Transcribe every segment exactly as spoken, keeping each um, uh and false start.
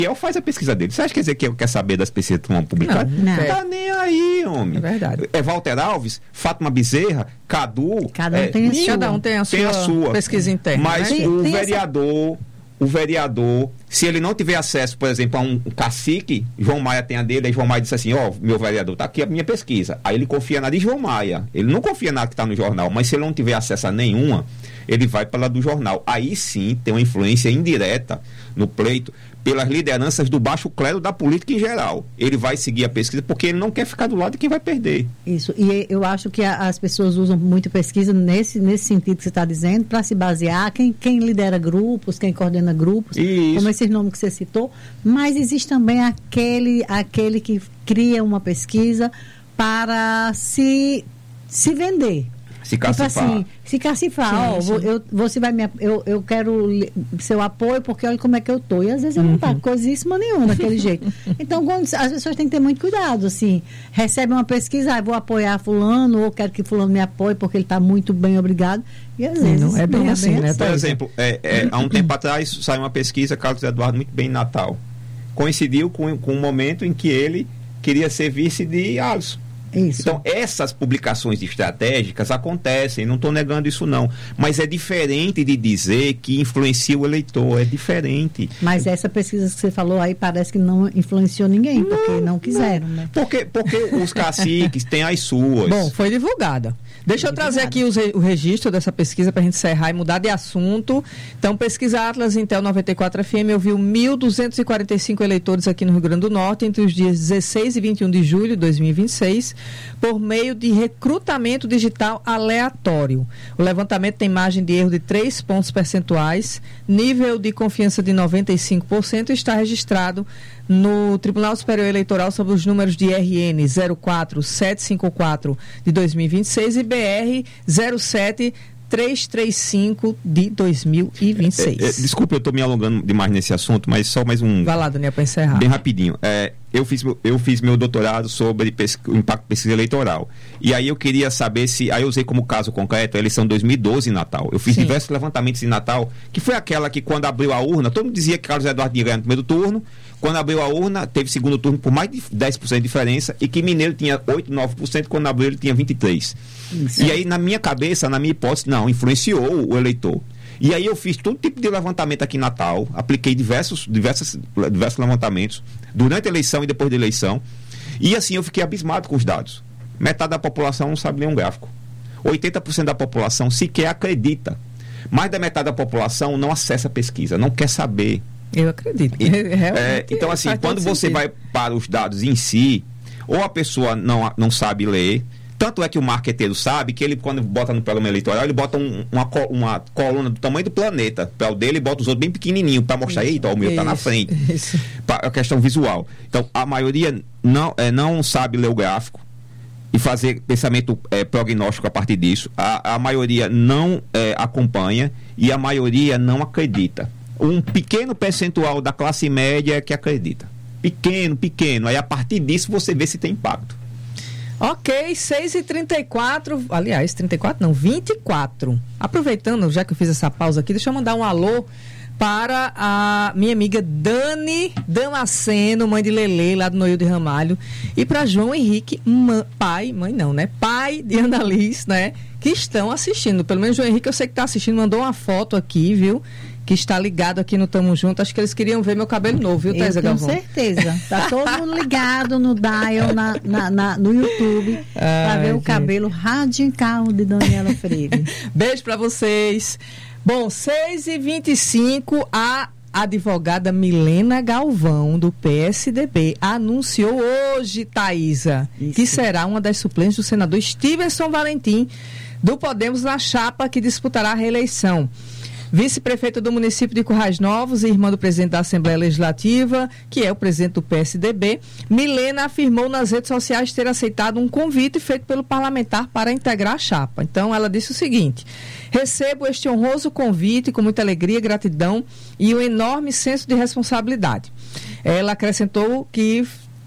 Fiel faz a pesquisa dele. Você acha que quer dizer que quer saber das pesquisas que vão publicar? Não, não. Não tá nem aí, homem. É verdade. É Walter Alves, Fátima Bezerra, Cadu. Cada um é, tem a sua. Cada um tem a sua, tem a sua pesquisa interna. Mas né? tem, o tem vereador, essa... o vereador, se ele não tiver acesso, por exemplo, a um cacique, João Maia tem a dele, aí João Maia disse assim, ó, oh, meu vereador, tá aqui a minha pesquisa. Aí ele confia na de João Maia. Ele não confia na que está no jornal, mas se ele não tiver acesso a nenhuma, ele vai para lá do jornal. Aí sim tem uma influência indireta no pleito pelas lideranças do baixo clero da política em geral. Ele vai seguir a pesquisa porque ele não quer ficar do lado de quem vai perder. Isso, e eu acho que a, as pessoas usam muito pesquisa nesse, nesse sentido que você está dizendo, para se basear, quem, quem lidera grupos, quem coordena grupos, Isso. como esses nomes que você citou, mas existe também aquele, aquele que cria uma pesquisa para se, se vender. Se cacifar. Tipo assim, se cacifar, ó, eu, você vai me, eu, eu quero seu apoio porque olha como é que eu tô. E às vezes eu não tá coisíssima nenhuma daquele jeito. Então, quando, as pessoas têm que ter muito cuidado, assim, recebe uma pesquisa, ah, vou apoiar fulano, ou quero que fulano me apoie porque ele está muito bem, obrigado. E às vezes não é bem não assim, é bem né? assim. Por exemplo, é, é, há um tempo atrás saiu uma pesquisa, Carlos Eduardo muito bem em Natal. Coincidiu com, com um momento em que ele queria ser vice de Alisson. Isso. Então, essas publicações estratégicas acontecem, não estou negando isso não, mas é diferente de dizer que influencia o eleitor, é diferente. Mas essa pesquisa que você falou aí parece que não influenciou ninguém, porque não, não quiseram, né? Porque, porque os caciques têm as suas. Bom, foi divulgada. Deixa eu trazer aqui os, o registro dessa pesquisa para a gente encerrar e mudar de assunto. Então, pesquisa Atlas Intel noventa e quatro F M ouviu mil duzentos e quarenta e cinco eleitores aqui no Rio Grande do Norte entre os dias dezesseis e vinte e um de julho de dois mil e vinte e seis, por meio de recrutamento digital aleatório. O levantamento tem margem de erro de três pontos percentuais, nível de confiança de noventa e cinco por cento e está registrado no Tribunal Superior Eleitoral sobre os números de R N zero quatro sete cinco quatro de dois mil e vinte e seis e B R zero sete trezentos e trinta e cinco de dois mil e vinte e seis. É, é, desculpa, eu estou me alongando demais nesse assunto, mas só mais um... Vai lá, Daniel, para encerrar. Bem rapidinho. É, eu, fiz, eu fiz meu doutorado sobre pes, o impacto da pesquisa eleitoral. E aí eu queria saber se... Aí eu usei como caso concreto a eleição de dois mil e doze em Natal. Eu fiz Sim. diversos levantamentos em Natal, que foi aquela que quando abriu a urna, todo mundo dizia que Carlos Eduardo ia ganhar no primeiro turno. Quando abriu a urna, teve segundo turno por mais de dez por cento de diferença e que Mineiro tinha oito, nove por cento, quando abriu ele tinha vinte e três por cento. Isso. E aí, na minha cabeça, na minha hipótese, não, influenciou o eleitor. E aí eu fiz todo tipo de levantamento aqui em Natal, apliquei diversos, diversos, diversos levantamentos durante a eleição e depois da eleição. E assim, eu fiquei abismado com os dados. Metade da população não sabe ler um gráfico. oitenta por cento da população sequer acredita. Mais da metade da população não acessa a pesquisa, não quer saber. Eu acredito. E, é, então, assim, quando você sentido. vai para os dados em si, ou a pessoa não, não sabe ler, tanto é que o marqueteiro sabe que ele, quando bota no programa eleitoral, ele bota um, uma, uma coluna do tamanho do planeta para o dele e bota os outros bem pequenininhos para mostrar, eita, o meu está na frente. Isso. Pra, a questão visual. Então, a maioria não, é, não sabe ler o gráfico e fazer pensamento é, prognóstico a partir disso. A, a maioria não é, acompanha e a maioria não acredita. Um pequeno percentual da classe média é que acredita. Pequeno, pequeno. Aí a partir disso você vê se tem impacto. Ok, seis e trinta e quatro, aliás, trinta e quatro não, vinte e quatro. Aproveitando, já que eu fiz essa pausa aqui, deixa eu mandar um alô para a minha amiga Dani Damasceno, mãe de Lele, lá do Noil de Ramalho, e para João Henrique, mãe, pai, mãe não, né? Pai de Annalise, né? Que estão assistindo. Pelo menos João Henrique, eu sei que está assistindo, mandou uma foto aqui, viu? Que está ligado aqui no Tamo Junto. Acho que eles queriam ver meu cabelo novo, viu, Thaisa Galvão? Com certeza. Tá todo mundo ligado no Dial, na, na, na, no YouTube, para ver gente. o cabelo radical de Daniela Freire. Beijo para vocês. Bom, seis e vinte e cinco, a advogada Milena Galvão, do P S D B, anunciou hoje, Thaisa, Isso. que será uma das suplentes do senador Stevenson Valentim, do Podemos, na chapa que disputará a reeleição. Vice-prefeita do município de Currais Novos e irmã do presidente da Assembleia Legislativa, que é o presidente do P S D B, Milena afirmou nas redes sociais ter aceitado um convite feito pelo parlamentar para integrar a chapa. Então, ela disse o seguinte: recebo este honroso convite com muita alegria, gratidão e um enorme senso de responsabilidade. Ela acrescentou que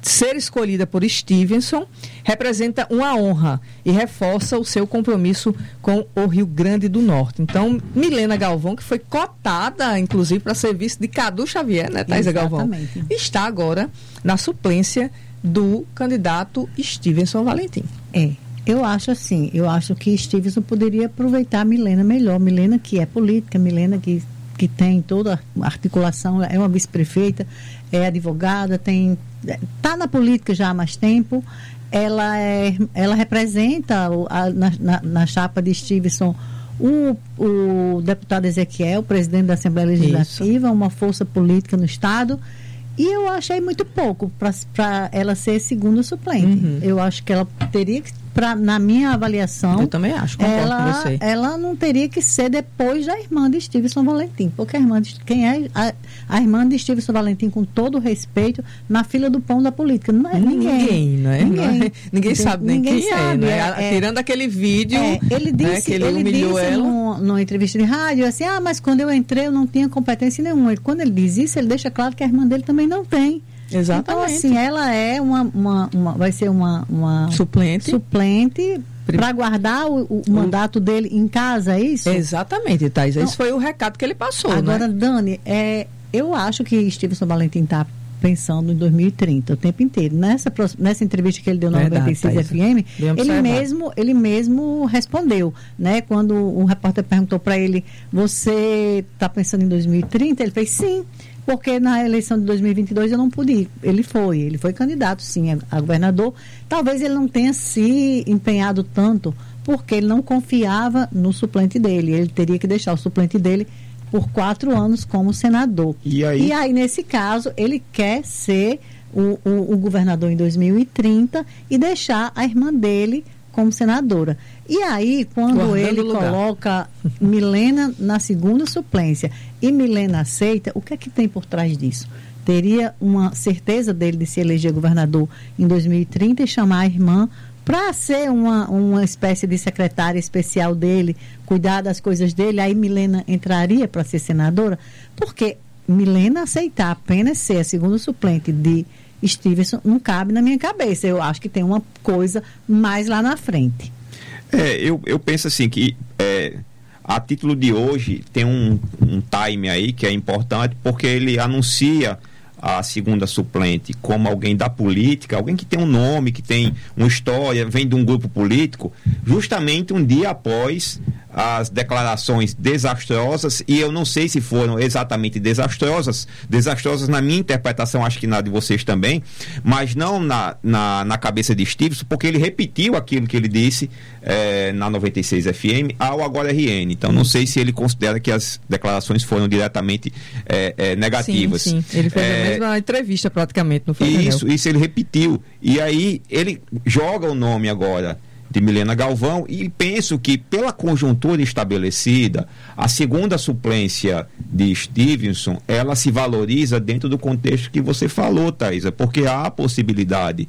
ser escolhida por Stevenson representa uma honra e reforça o seu compromisso com o Rio Grande do Norte. Então, Milena Galvão, que foi cotada, inclusive, para ser vice de Cadu Xavier, né, Thaisa Galvão? Está agora na suplência do candidato Stevenson Valentim. É, eu acho assim, eu acho que Stevenson poderia aproveitar a Milena melhor. Milena que é política, Milena que, que tem toda a articulação, é uma vice-prefeita, é advogada, tem está na política já há mais tempo. Ela, é, ela representa a, na, na, na chapa de Stevenson o, o deputado Ezequiel, presidente da Assembleia Legislativa, Isso. uma força política no Estado. E eu achei muito pouco para ela ser segunda suplente. Uhum. Eu acho que ela teria que, pra, na minha avaliação... Eu também acho, concordo ela, com você. Ela não teria que ser depois da irmã de Stevenson Valentim. Porque a irmã de, quem é a, a irmã de Stevenson Valentim, com todo o respeito, na fila do pão da política? Não é ninguém. Ninguém, não é? Ninguém, não é, ninguém sabe nem ninguém quem sabe, é, né? é, Tirando aquele vídeo, é, ele disse, né, que ele, ele humilhou disse ela. Num, numa entrevista de rádio, assim, ah, mas quando eu entrei eu não tinha competência nenhuma. E quando ele diz isso, ele deixa claro que a irmã dele também não tem. Exatamente. Então, assim, ela é uma, uma, uma vai ser uma, uma suplente, suplente para guardar o, o, o mandato dele em casa, é isso? Exatamente, Thais. Então, esse foi o recado que ele passou. Agora, né? Dani, é, eu acho que Stevenson Valentim está pensando em dois mil e trinta o tempo inteiro. Nessa, nessa entrevista que ele deu na noventa e seis F M, ele mesmo, ele mesmo respondeu, né? Quando um repórter perguntou para ele, você está pensando em dois mil e trinta? Ele fez sim. Porque na eleição de dois mil e vinte e dois eu não pude ir. Ele foi, ele foi candidato, sim, a, a governador. Talvez ele não tenha se empenhado tanto, porque ele não confiava no suplente dele. Ele teria que deixar o suplente dele por quatro anos como senador. E aí, e aí nesse caso, ele quer ser o, o, o governador em dois mil e trinta e deixar a irmã dele como senadora. E aí, quando Guardando ele coloca Milena na segunda suplência e Milena aceita, o que é que tem por trás disso? Teria uma certeza dele de se eleger governador em dois mil e trinta e chamar a irmã para ser uma, uma espécie de secretária especial dele, cuidar das coisas dele, aí Milena entraria para ser senadora? Porque Milena aceitar apenas ser a segunda suplente de Stevenson não cabe na minha cabeça. Eu acho que tem uma coisa mais lá na frente. É, eu, eu penso assim que é, a título de hoje tem um, um time aí que é importante, porque ele anuncia a segunda suplente como alguém da política, alguém que tem um nome, que tem uma história, vem de um grupo político, justamente um dia após as declarações desastrosas, e eu não sei se foram exatamente desastrosas, desastrosas na minha interpretação, acho que na de vocês também, mas não na, na, na cabeça de Stevenson, porque ele repetiu aquilo que ele disse é, na noventa e seis F M ao Agora R N, então não sei se ele considera que as declarações foram diretamente é, é, negativas. Sim, sim. Ele fez é, a mesma entrevista praticamente, não foi? Isso, isso ele repetiu, e aí ele joga o nome agora de Milena Galvão, e penso que pela conjuntura estabelecida, a segunda suplência de Stevenson, ela se valoriza dentro do contexto que você falou, Thaisa, porque há a possibilidade,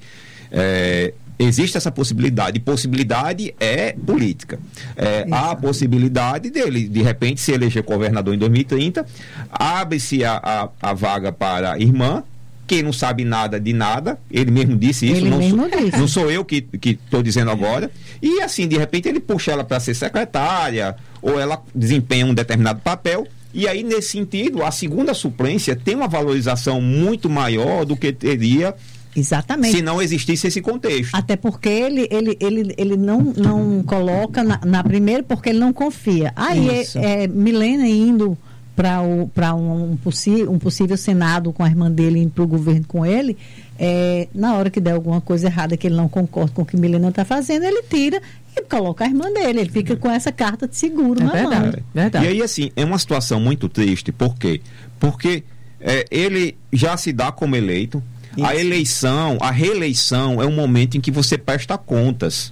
é, existe essa possibilidade, e possibilidade é política, é, há a possibilidade dele, de repente, se eleger governador em dois mil e trinta, abre-se a, a, a vaga para a irmã, quem não sabe nada de nada, ele mesmo disse isso, ele não, mesmo sou, disse. não sou eu que estou dizendo agora, e assim, de repente ele puxa ela para ser secretária, ou ela desempenha um determinado papel, e aí nesse sentido, a segunda suplência tem uma valorização muito maior do que teria Exatamente. se não existisse esse contexto. Até porque ele, ele, ele, ele não, não coloca na, na primeira, porque ele não confia. Aí é, é, Milena indo para um, um, possi um possível Senado com a irmã dele, indo para o governo com ele, é, na hora que der alguma coisa errada que ele não concorda com o que Milena está fazendo, ele tira e coloca a irmã dele, ele fica com essa carta de seguro é na verdade, mão. Verdade. E aí assim, é uma situação muito triste, por quê? Porque é, ele já se dá como eleito. Isso. A eleição, a reeleição é um momento em que você presta contas.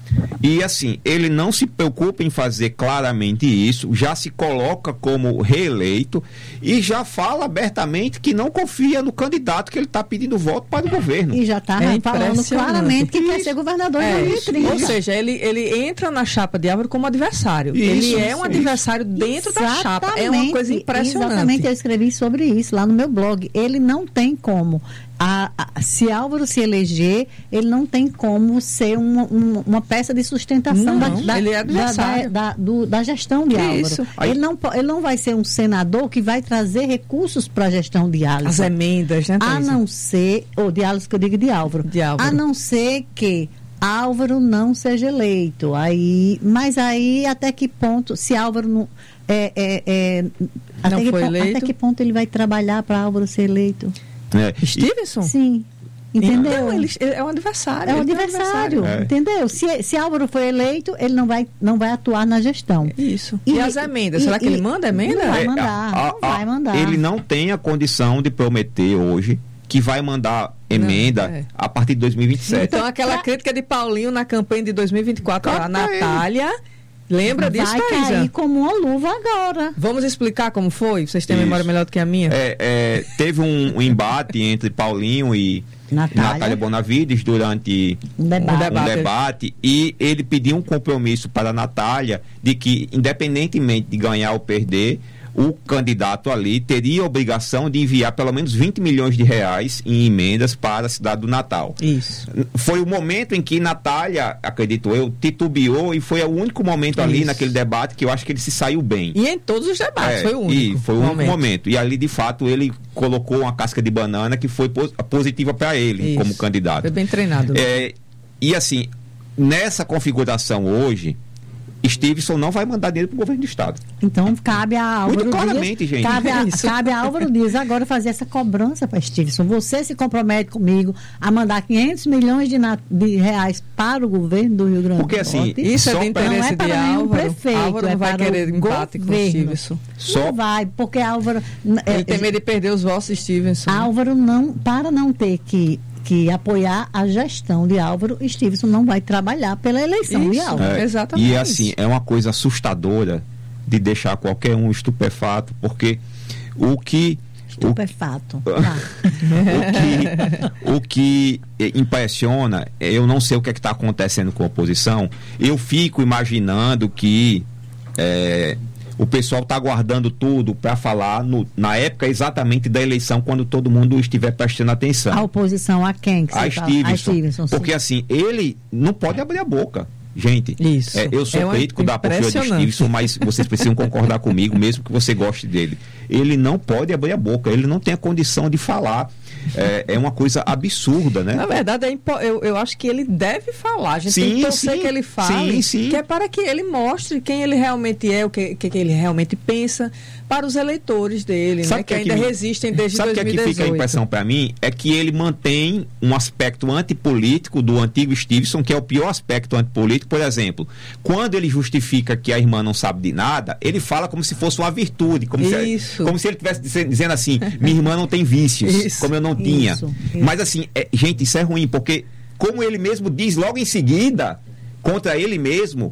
E assim, ele não se preocupa em fazer claramente isso, já se coloca como reeleito e já fala abertamente que não confia no candidato que ele está pedindo voto para o governo. E já está é falando claramente que isso. quer ser governador é, em dois mil e trinta. Ou seja, ele, ele entra na chapa de Álvaro como adversário. Isso, ele é um isso, adversário dentro exatamente, da chapa. É uma coisa impressionante. Exatamente, eu escrevi sobre isso lá no meu blog. Ele não tem como. A, a, se Álvaro se eleger, ele não tem como ser uma, uma, uma peça de sustentação não, da, ele é da, da, da, do, da gestão de Álvaro. Isso. Ele não, ele não vai ser um senador que vai trazer recursos para a gestão de Álvaro. As emendas, né, a não ser, ou de Álvaro, que eu digo de Álvaro, de Álvaro. A não ser que Álvaro não seja eleito. Aí, mas aí até que ponto, se Álvaro não. É, é, é, não até, foi que, eleito. até que ponto ele vai trabalhar para Álvaro ser eleito? É. Stevenson? Sim. Entendeu? Então, ele é um adversário. É um adversário, é. entendeu? Se, se Álvaro for eleito, ele não vai, não vai atuar na gestão. Isso. E, e as emendas? E, Será que e, ele manda emenda? Não vai É, mandar, a, a, não vai mandar. Ele não tem a condição de prometer hoje que vai mandar emenda não, é. a partir de dois mil e vinte e sete. Então, aquela crítica de Paulinho na campanha de dois mil e vinte e quatro, a Natália... Lembra disso, Vai Thaisa? cair como uma luva agora. Vamos explicar como foi? Vocês têm Isso. memória melhor do que a minha? É, é, teve um, um embate entre Paulinho e Natália, Natália Bonavides durante um debate. um debate e ele pediu um compromisso para a Natália de que, independentemente de ganhar ou perder, o candidato ali teria a obrigação de enviar pelo menos vinte milhões de reais em emendas para a cidade do Natal. Isso. Foi o momento em que Natália, acredito eu, titubeou e foi o único momento ali Isso. naquele debate que eu acho que ele se saiu bem. E em todos os debates, é, foi o único. E foi o único momento. momento. E ali, de fato, ele colocou uma casca de banana que foi positiva para ele Isso. como candidato. Foi bem treinado. Né? É, e assim, nessa configuração hoje, Stevenson não vai mandar dinheiro para o governo do estado. Então cabe a Álvaro Muito claramente, Dias, gente. Cabe a, é cabe a Álvaro Dias agora fazer essa cobrança para Stevenson. Você se compromete comigo a mandar quinhentos milhões de, na, de reais para o governo do Rio Grande Porque, do Norte. assim, isso é de interesse não é para de nenhum Álvaro. prefeito, Álvaro não é vai para querer o empate governo. com Stevenson. Só... Não vai, porque Álvaro... Ele é, tem medo de perder os votos de Stevenson. Álvaro não, para não ter que que apoiar a gestão de Álvaro, Stevenson não vai trabalhar pela eleição isso, de Álvaro. É, exatamente. E assim, é uma coisa assustadora de deixar qualquer um estupefato, porque o que... Estupefato. O, ah. o, que, o que impressiona, eu não sei o que é está acontecendo com a oposição, eu fico imaginando que é, o pessoal está aguardando tudo para falar no, na época exatamente da eleição, quando todo mundo estiver prestando atenção. A oposição a quem? Que a, Stevenson, a Stevenson. Porque assim, ele não pode abrir a boca. Gente, Isso. É, eu sou é crítico da postura de Stevenson, mas vocês precisam concordar comigo, mesmo que você goste dele. Ele não pode abrir a boca, ele não tem a condição de falar. É, é uma coisa absurda, né? Na verdade, é impo- eu, eu acho que ele deve falar. A gente sim, tem que torcer sim, que ele fale, sim, sim. que é para que ele mostre quem ele realmente é, o que, que, que ele realmente pensa para os eleitores dele, né? Que, que ainda que me... resistem desde Sabe dois mil e dezoito. Sabe o que fica a impressão para mim? É que ele mantém um aspecto antipolítico do antigo Stevenson, que é o pior aspecto antipolítico. Por exemplo, quando ele justifica que a irmã não sabe de nada, ele fala como se fosse uma virtude, como, se, como se ele estivesse dizendo assim, minha irmã não tem vícios, isso, como eu não tinha. Isso, isso. Mas assim, é, gente, isso é ruim, porque como ele mesmo diz logo em seguida, contra ele mesmo,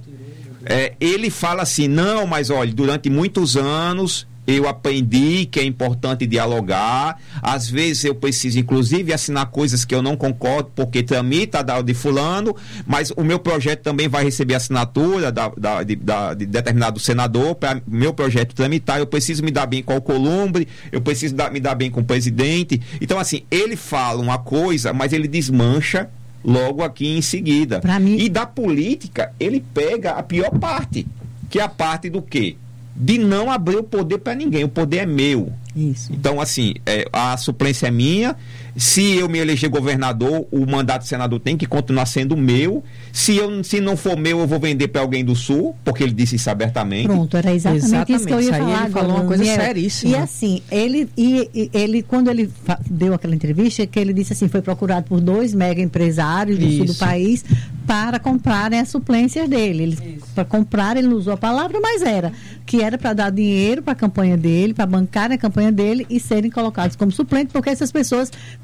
é, ele fala assim, não, mas olha, durante muitos anos eu aprendi que é importante dialogar, às vezes eu preciso inclusive assinar coisas que eu não concordo, porque tramita da de fulano, mas o meu projeto também vai receber assinatura da, da, de, da, de determinado senador para meu projeto tramitar, eu preciso me dar bem com o Alcolumbre, eu preciso dar, me dar bem com o presidente. Então assim, ele fala uma coisa, mas ele desmancha logo aqui em seguida. Pra mim... E da política, ele pega a pior parte, que é a parte do quê? De não abrir o poder para ninguém. O poder é meu. Isso. Então, assim, é, a suplência é minha. Se eu me eleger governador, o mandato de senador tem que continuar sendo meu. Se, eu, se não for meu, eu vou vender para alguém do Sul, porque ele disse isso abertamente. Pronto, era exatamente, exatamente. isso que eu ia isso falar. Aí ele falou uma coisa seríssima. E assim, ele, e, e, ele quando ele fa- deu aquela entrevista, que ele disse assim, foi procurado por dois mega empresários do isso. sul do país para comprarem as suplências dele. Para comprar, ele não usou a palavra, mas era. Que era para dar dinheiro para a campanha dele, para bancar a campanha dele e serem colocados como suplente, porque essas pessoas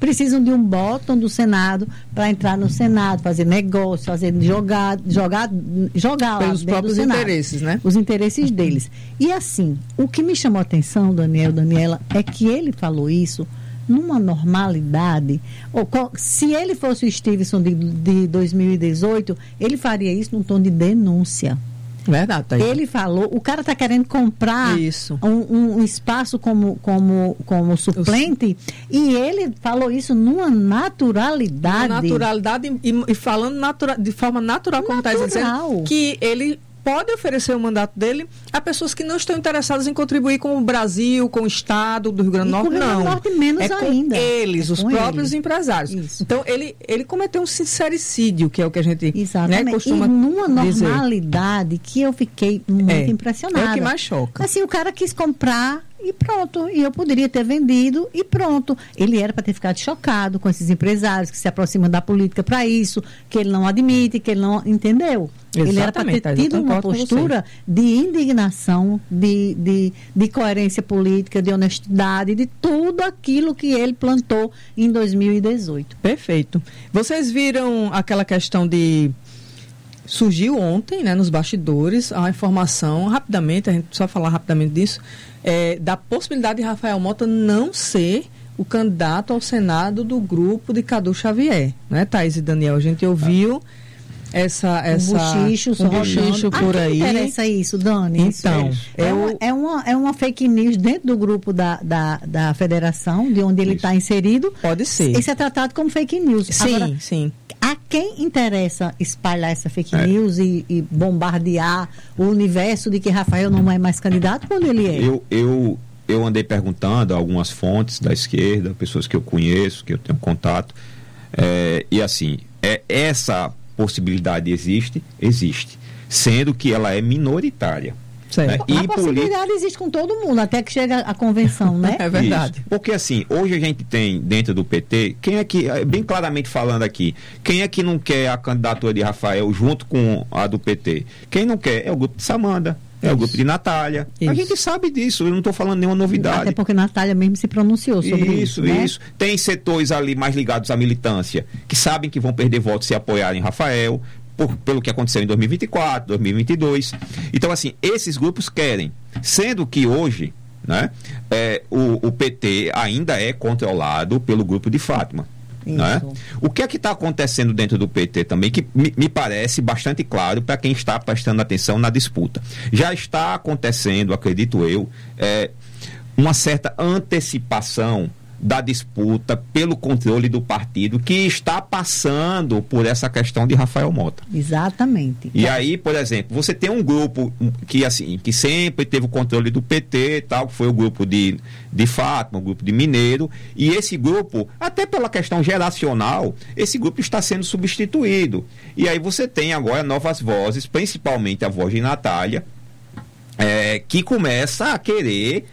precisam de um botão do Senado para entrar no Senado, fazer negócio, fazer jogar, jogar, jogar lá pelos próprios interesses, né? Os interesses deles. E assim, o que me chamou a atenção, Daniel, Daniela, é que ele falou isso numa normalidade. Ou, se ele fosse o Stevenson de, de dois mil e dezoito, ele faria isso num tom de denúncia. Verdade, tá aí. Ele falou, o cara está querendo comprar isso. Um, um espaço como, como, como suplente, e ele falou isso numa naturalidade. Uma naturalidade e, e falando natura, de forma natural, como está dizendo, que ele pode oferecer o mandato dele a pessoas que não estão interessadas em contribuir com o Brasil, com o Estado do Rio Grande do Norte, não. Rio Grande do Norte menos é com ainda. eles, é os com próprios eles. empresários. Isso. Então, ele, ele cometeu um sincericídio, que é o que a gente Exatamente. Né, costuma e numa dizer. Normalidade que eu fiquei muito é, impressionada. É o que mais choca. Assim, o cara quis comprar e pronto. E eu poderia ter vendido e pronto. Ele era para ter ficado chocado com esses empresários que se aproximam da política para isso, que ele não admite, que ele não entendeu. Exatamente, ele era para ter tido uma postura de indignação, de, de, de coerência política, de honestidade, de tudo aquilo que ele plantou em dois mil e dezoito. Perfeito. Vocês viram aquela questão de... Surgiu ontem, né, nos bastidores, a informação, rapidamente, a gente só falar rapidamente disso, é, da possibilidade de Rafael Mota não ser o candidato ao Senado do grupo de Cadu Xavier, né, Thaís e Daniel? A gente ouviu essa... essa um buchicho, um buchicho por a aí. Quem interessa isso, Dani? Então, é, é, uma, o... é, uma, é uma fake news dentro do grupo da, da, da federação, de onde ele está inserido. Pode ser. Isso é tratado como fake news. Sim, Agora, sim. a quem interessa espalhar essa fake é. news e, e bombardear o universo de que Rafael não é mais candidato quando ele é? Eu, eu, eu andei perguntando a algumas fontes da esquerda, pessoas que eu conheço, que eu tenho contato, é, e assim, é, essa possibilidade existe? Existe. Sendo que ela é minoritária. Né? E a possibilidade política... existe com todo mundo, até que chega a convenção, né? É verdade. Isso. Porque assim, hoje a gente tem dentro do P T, quem é que, bem claramente falando aqui, quem é que não quer a candidatura de Rafael junto com a do P T? Quem não quer é o grupo de Samanda, é Isso. o grupo de Natália. Isso. A gente sabe disso, eu não estou falando nenhuma novidade. Até porque Natália mesmo se pronunciou sobre isso. Isso, né? isso. Tem setores ali mais ligados à militância, que sabem que vão perder votos se apoiarem Rafael. Por, pelo que aconteceu em dois mil e vinte e quatro, dois mil e vinte e dois. Então, assim, esses grupos querem. Sendo que hoje, né, é, o, o P T ainda é controlado pelo grupo de Fátima. Né? O que é que está acontecendo dentro do P T também, que me, me parece bastante claro para quem está prestando atenção na disputa. Já está acontecendo, acredito eu, é, uma certa antecipação da disputa pelo controle do partido que está passando por essa questão de Rafael Mota. Exatamente. E aí, por exemplo, você tem um grupo que assim, que sempre teve o controle do P T, tal, que foi o grupo de, de Fátima, o grupo de Mineiro, e esse grupo, até pela questão geracional, esse grupo está sendo substituído. E aí você tem agora novas vozes, principalmente a voz de Natália, é, que começa a querer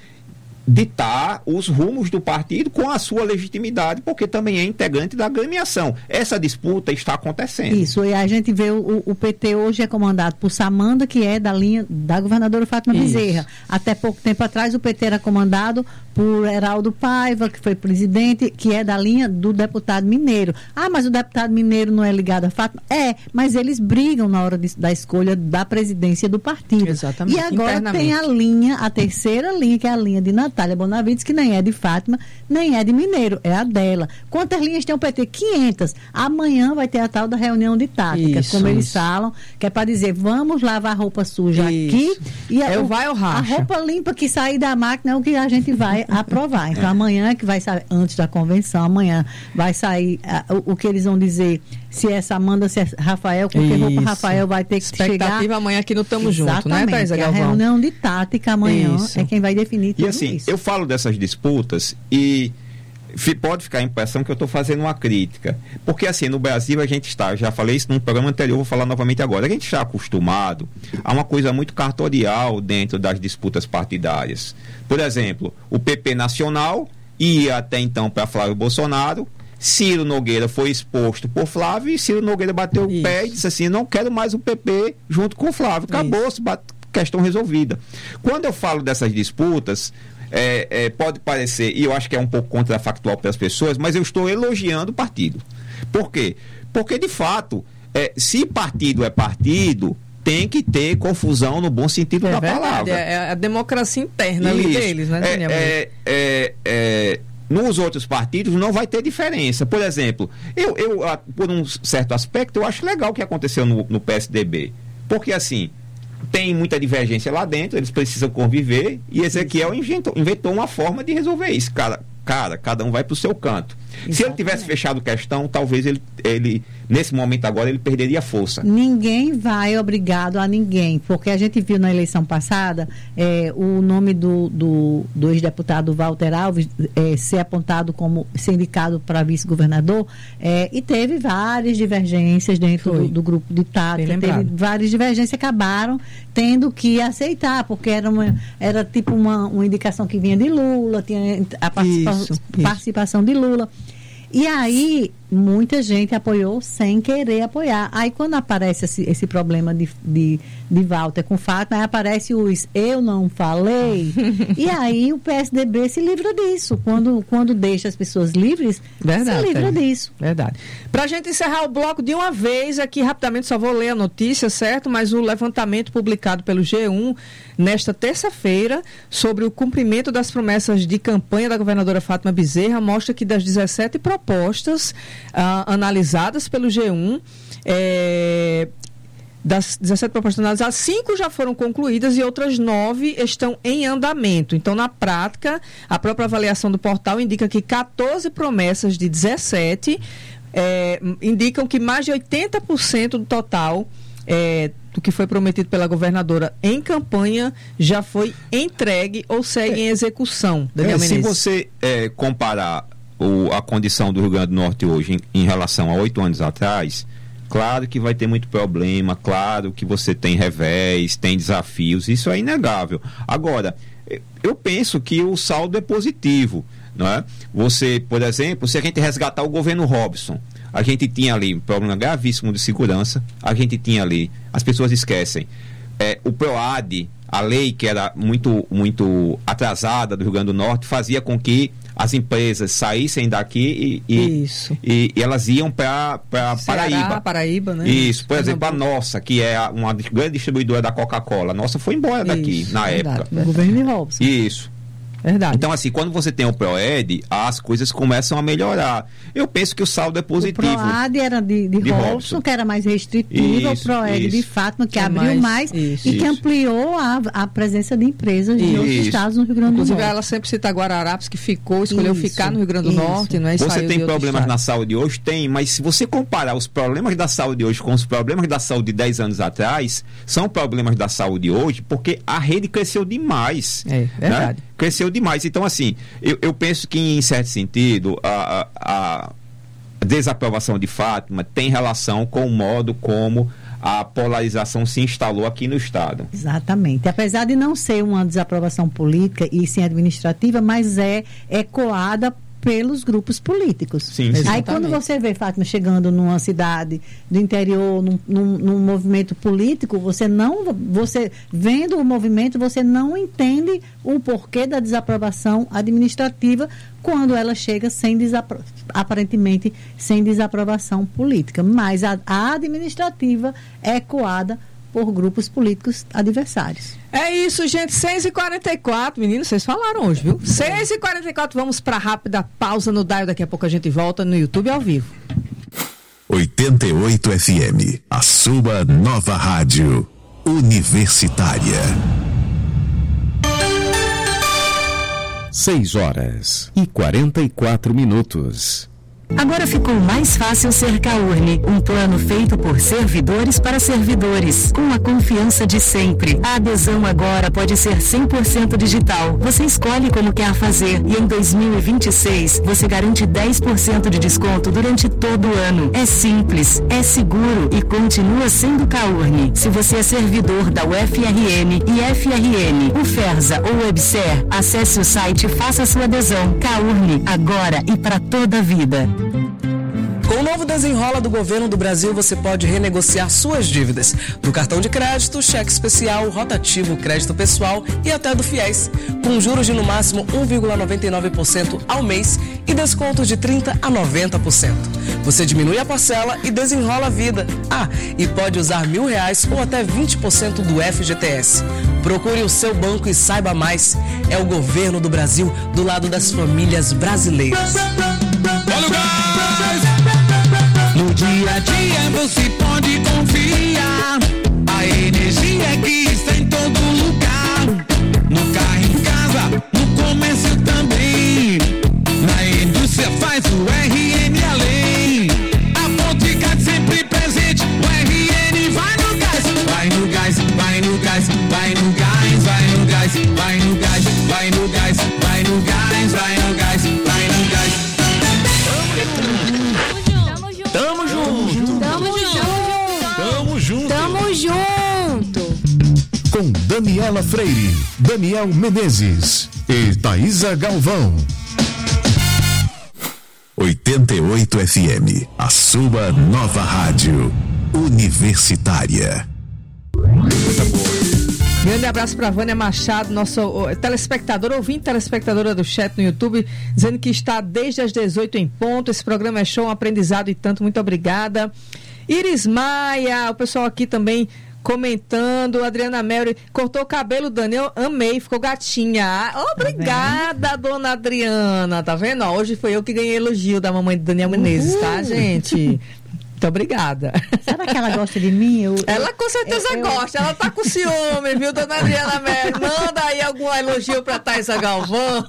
ditar os rumos do partido com a sua legitimidade, porque também é integrante da agremiação. Essa disputa está acontecendo. Isso, e a gente vê o, o P T hoje é comandado por Samanda, que é da linha da governadora Fátima Isso. Bezerra. Até pouco tempo atrás o P T era comandado por Heraldo Paiva, que foi presidente, que é da linha do deputado Mineiro. Ah, mas o deputado Mineiro não é ligado a Fátima? É, mas eles brigam na hora de, da escolha da presidência do partido. Exatamente. E agora tem a linha, a terceira linha, que é a linha de Natália Natália Bonavides, que nem é de Fátima, nem é de Mineiro, é a dela. Quantas linhas tem o P T? quinhentas. Amanhã vai ter a tal da reunião de tática, isso, como isso. eles falam, que é para dizer, vamos lavar roupa suja isso. aqui. E a, é o vai ou racha. A roupa limpa que sair da máquina é o que a gente vai aprovar. Então, amanhã que vai sair, antes da convenção, amanhã vai sair uh, o, o que eles vão dizer, se é Samanda, se é Rafael, com que roupa Rafael vai ter que Expectativa chegar. Expectativa amanhã aqui no Tamo Junto, né, Thaís Galvão? A reunião de tática amanhã isso. é quem vai definir tudo E assim, isso. eu falo dessas disputas e pode ficar a impressão que eu estou fazendo uma crítica, porque assim, no Brasil a gente está, já falei isso num programa anterior, vou falar novamente agora, a gente está acostumado a uma coisa muito cartorial dentro das disputas partidárias. Por exemplo, o P P nacional ia até então para Flávio Bolsonaro, Ciro Nogueira foi exposto por Flávio e Ciro Nogueira bateu o pé e disse assim, não quero mais o P P junto com o Flávio, acabou-se, questão resolvida. Quando eu falo dessas disputas, é, é, pode parecer, e eu acho que é um pouco contrafactual para as pessoas, mas eu estou elogiando o partido. Por quê? Porque, de fato, é, se partido é partido, tem que ter confusão no bom sentido é da verdade, palavra. É a democracia interna ali deles, né, Daniel? É, é, é, é, nos outros partidos não vai ter diferença. Por exemplo, eu, eu por um certo aspecto, eu acho legal o que aconteceu no, no P S D B. Porque, assim, tem muita divergência lá dentro, eles precisam conviver, e Ezequiel inventou, inventou uma forma de resolver isso. Cara, cara cada um vai para o seu canto. Exatamente. Se ele tivesse fechado questão, talvez ele, ele, nesse momento agora, ele perderia força. Ninguém vai obrigado a ninguém, porque a gente viu na eleição passada é, o nome do, do, do ex-deputado Walter Alves é, ser apontado como ser indicado para vice-governador, é, e teve várias divergências dentro do, do grupo de Tata, teve várias divergências, acabaram tendo que aceitar, porque era, uma, era tipo uma, uma indicação que vinha de Lula, tinha a participação, isso, isso. participação de Lula. E aí, muita gente apoiou sem querer apoiar. Aí, quando aparece esse, esse problema de, de, de Walter com Fátima, aí aparece os eu não falei. E aí, o P S D B se livra disso. Quando, quando deixa as pessoas livres, verdade, se livra é. disso. Verdade. Para a gente encerrar o bloco de uma vez, aqui rapidamente só vou ler a notícia, certo? Mas o levantamento publicado pelo G um nesta terça-feira sobre o cumprimento das promessas de campanha da governadora Fátima Bezerra mostra que das dezessete propostas Uh, analisadas pelo G um, é, das dezessete propostas analisadas, cinco já foram concluídas e outras nove estão em andamento. Então, na prática, a própria avaliação do portal indica que quatorze promessas de dezessete é, indicam que mais de oitenta por cento do total é, do que foi prometido pela governadora em campanha já foi entregue ou segue é, em execução. Daniel é, Menezes. Se você é, comparar O, a condição do Rio Grande do Norte hoje em, em relação a oito anos atrás, claro que vai ter muito problema, claro que você tem revés, tem desafios, isso é inegável. Agora, eu penso que o saldo é positivo, não é? Você, por exemplo, se a gente resgatar o governo Robson, a gente tinha ali um problema gravíssimo de segurança, a gente tinha ali, as pessoas esquecem, é, o PROAD, a lei que era muito, muito atrasada do Rio Grande do Norte, fazia com que as empresas saíssem daqui e, e, Isso. e, e elas iam para Paraíba. Paraíba, né? Isso, por exemplo, a nossa, que é uma grande distribuidora da Coca-Cola, a nossa foi embora daqui, Isso, na verdade, época. O governo de Robson. Isso. Verdade. Então, assim, quando você tem o PROED, as coisas começam a melhorar. Eu penso que o saldo é positivo. O PROAD era de, de, de Robson, Robson, que era mais restritivo, isso, o PROED de Fátima, que é abriu mais, mais isso, e isso. que ampliou a, a presença de empresas de isso. outros estados no Rio Grande do Norte. Inclusive, ela sempre cita Guararapes, que ficou, escolheu isso, ficar no Rio Grande do isso. Norte, não é? E você saiu tem de problemas na saúde hoje? Tem, mas se você comparar os problemas da saúde hoje com os problemas da saúde de dez anos atrás, são problemas da saúde hoje porque a rede cresceu demais. É, verdade. Né? Cresceu demais. Então, assim, eu, eu penso que, em certo sentido, a, a, a desaprovação de Fátima tem relação com o modo como a polarização se instalou aqui no Estado. Exatamente. Apesar de não ser uma desaprovação política e sim administrativa, mas é ecoada pelos grupos políticos. Sim, sim. Aí quando você vê Fátima chegando numa cidade do interior, num, num, num movimento político, você não, você vendo o movimento, você não entende o porquê da desaprovação administrativa quando ela chega sem desapro... aparentemente sem desaprovação política. Mas a, a administrativa é ecoada por grupos políticos adversários. É isso, gente. seis e quarenta e quatro. Meninos, vocês falaram hoje, viu? seis e quarenta e quatro. Vamos para rápida pausa no Dial. Daqui a pouco a gente volta no YouTube ao vivo. oitenta e oito F M. A sua nova rádio universitária. seis horas e quarenta e quatro minutos. Agora ficou mais fácil ser Caurne, um plano feito por servidores para servidores, com a confiança de sempre. A adesão agora pode ser cem por cento digital. Você escolhe como quer fazer e em dois mil e vinte e seis você garante dez por cento de desconto durante todo o ano. É simples, é seguro e continua sendo Caurne. Se você é servidor da U F R N e F R N, UFERSA ou WebSer, acesse o site e faça sua adesão. Caurne, agora e para toda a vida. Com novo Desenrola do Governo do Brasil, você pode renegociar suas dívidas do cartão de crédito, cheque especial, rotativo, crédito pessoal e até do FIES, com juros de no máximo um vírgula noventa e nove por cento ao mês e descontos de trinta por cento a noventa por cento. Você diminui a parcela e desenrola a vida. Ah, e pode usar mil reais ou até vinte por cento do F G T S. Procure o seu banco e saiba mais. É o governo do Brasil do lado das famílias brasileiras. Olha o gás! No dia a dia você pode confiar. A energia que está em todo lugar. No carro, em casa, no comércio também. Na indústria faz o R N além. A Ponticat sempre presente. O R N vai no gás. Vai no gás, vai no gás, vai no gás, vai no gás, vai no gás, vai no gás, vai no gás, vai no gás, vai no gás. Tamo junto. Tamo junto. Tamo junto. Tamo junto. Com Daniela Freire, Daniel Menezes e Thaísa Galvão. oitenta e oito F M, a sua nova rádio universitária. Grande abraço para Vânia Machado, nosso telespectador, ouvinte telespectadora do chat no YouTube, dizendo que está desde as dezoito em ponto. Esse programa é show, um aprendizado e tanto. Muito obrigada. Iris Maia, o pessoal aqui também comentando. Adriana Mary, cortou o cabelo, Daniel, amei, ficou gatinha. Obrigada, tá dona Adriana. Tá vendo? Ó, hoje foi eu que ganhei elogio da mamãe de Daniel Menezes, Uhul. Tá, gente? Muito obrigada. Será que ela gosta de mim? Eu, ela eu, com certeza eu, gosta. Eu... Ela tá com ciúme, viu, dona Adriana Mary? Manda aí algum elogio pra Thaísa Galvão.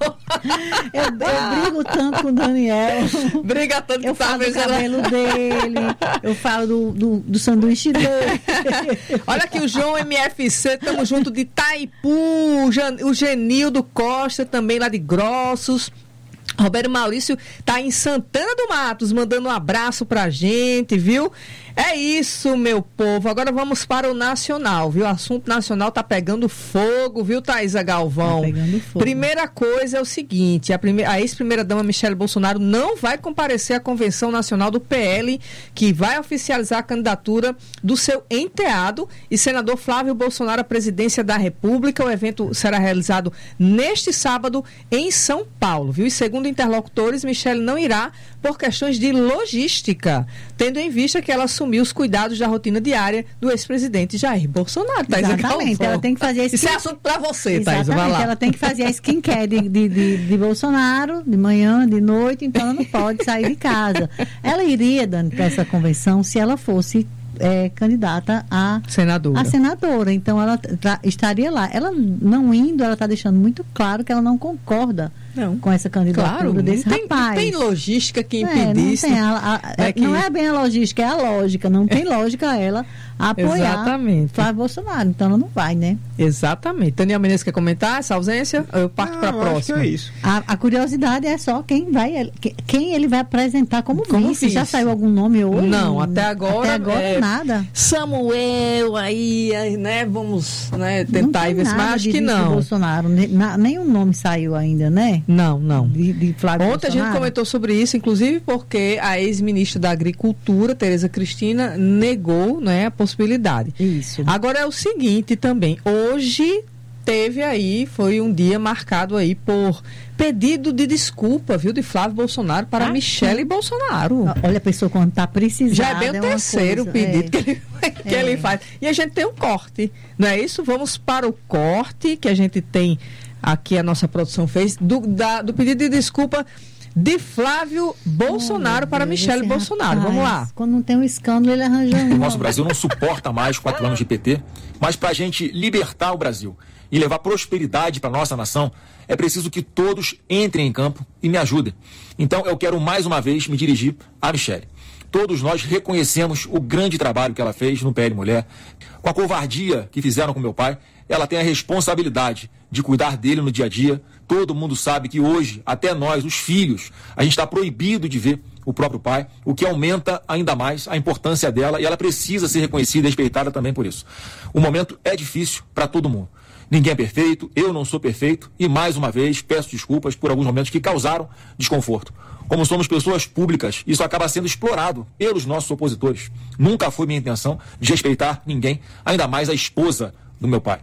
Eu, eu brigo tanto com o Daniel. Briga tanto eu que falo do ela... cabelo dele. Eu falo do, do, do sanduíche dele. Olha aqui o João M F C, tamo junto de Itaipu. O Genildo Costa também lá de Grossos. Roberto Maurício tá em Santana do Matos, mandando um abraço pra gente, viu? É isso, meu povo. Agora vamos para o nacional, viu? O assunto nacional tá pegando fogo, viu, Thaísa Galvão? Tá pegando fogo. Primeira coisa é o seguinte, a, prime... a ex-primeira-dama Michele Bolsonaro não vai comparecer à Convenção Nacional do P L, que vai oficializar a candidatura do seu enteado e senador Flávio Bolsonaro à presidência da República. O evento será realizado neste sábado em São Paulo, viu? E segundo interlocutores, Michele não irá por questões de logística, tendo em vista que ela assumiu os cuidados da rotina diária do ex-presidente Jair Bolsonaro. Thaísa Exatamente, Galvão. Ela tem que fazer... Isso skin... é assunto para você, Thaísa, vai lá. Ela tem que fazer a skincare de, de, de, de Bolsonaro, de manhã, de noite, então ela não pode sair de casa. Ela iria, Dani, para essa convenção se ela fosse É, candidata a senadora. a senadora, então ela tra- estaria lá. Ela não indo, ela está deixando muito claro que ela não concorda não. com essa candidatura claro, desse não tem, rapaz. Não tem logística que é, impedisse. Não, tem a, a, é que... não é bem a logística, é a lógica. Não tem lógica ela apoiar Exatamente. Flávio Bolsonaro, então ela não vai, né? Exatamente. Daniel Menezes quer comentar essa ausência? Eu parto para a próxima. É isso. A, a curiosidade é só quem vai, quem ele vai apresentar como, como vice. vice. Já saiu algum nome hoje? Não, até agora. Até agora é, nada. Samuel, aí, né? Vamos né, tentar ver, mas acho que não. Bolsonaro, na, nenhum nome saiu ainda, né? Não, não. De, de Flávio Ontem Bolsonaro. A gente comentou sobre isso, inclusive porque a ex-ministra da Agricultura, Tereza Cristina, negou, né, a possibilidade. Isso. Agora é o seguinte também, hoje teve aí, foi um dia marcado aí por pedido de desculpa, viu, de Flávio Bolsonaro para ah, Michele Bolsonaro. Olha a pessoa quando está precisando. Já é bem o é terceiro coisa, pedido é. que, ele, que é. ele faz. E a gente tem um corte, não é isso? Vamos para o corte que a gente tem aqui, a nossa produção fez, do, da, do pedido de desculpa de Flávio Bolsonaro oh, para Deus, Michele Bolsonaro. Rapaz, vamos lá. Quando não tem um escândalo, ele arranja um. O nosso Brasil não suporta mais quatro anos de P T, mas para a gente libertar o Brasil e levar prosperidade para nossa nação, é preciso que todos entrem em campo e me ajudem. Então eu quero mais uma vez me dirigir a Michele. Todos nós reconhecemos o grande trabalho que ela fez no P L Mulher. Com a covardia que fizeram com meu pai, ela tem a responsabilidade de cuidar dele no dia a dia. Todo mundo sabe que hoje, até nós, os filhos, a gente está proibido de ver o próprio pai, o que aumenta ainda mais a importância dela e ela precisa ser reconhecida e respeitada também por isso. O momento é difícil para todo mundo. Ninguém é perfeito, eu não sou perfeito e, mais uma vez, peço desculpas por alguns momentos que causaram desconforto. Como somos pessoas públicas, isso acaba sendo explorado pelos nossos opositores. Nunca foi minha intenção desrespeitar ninguém, ainda mais a esposa do meu pai.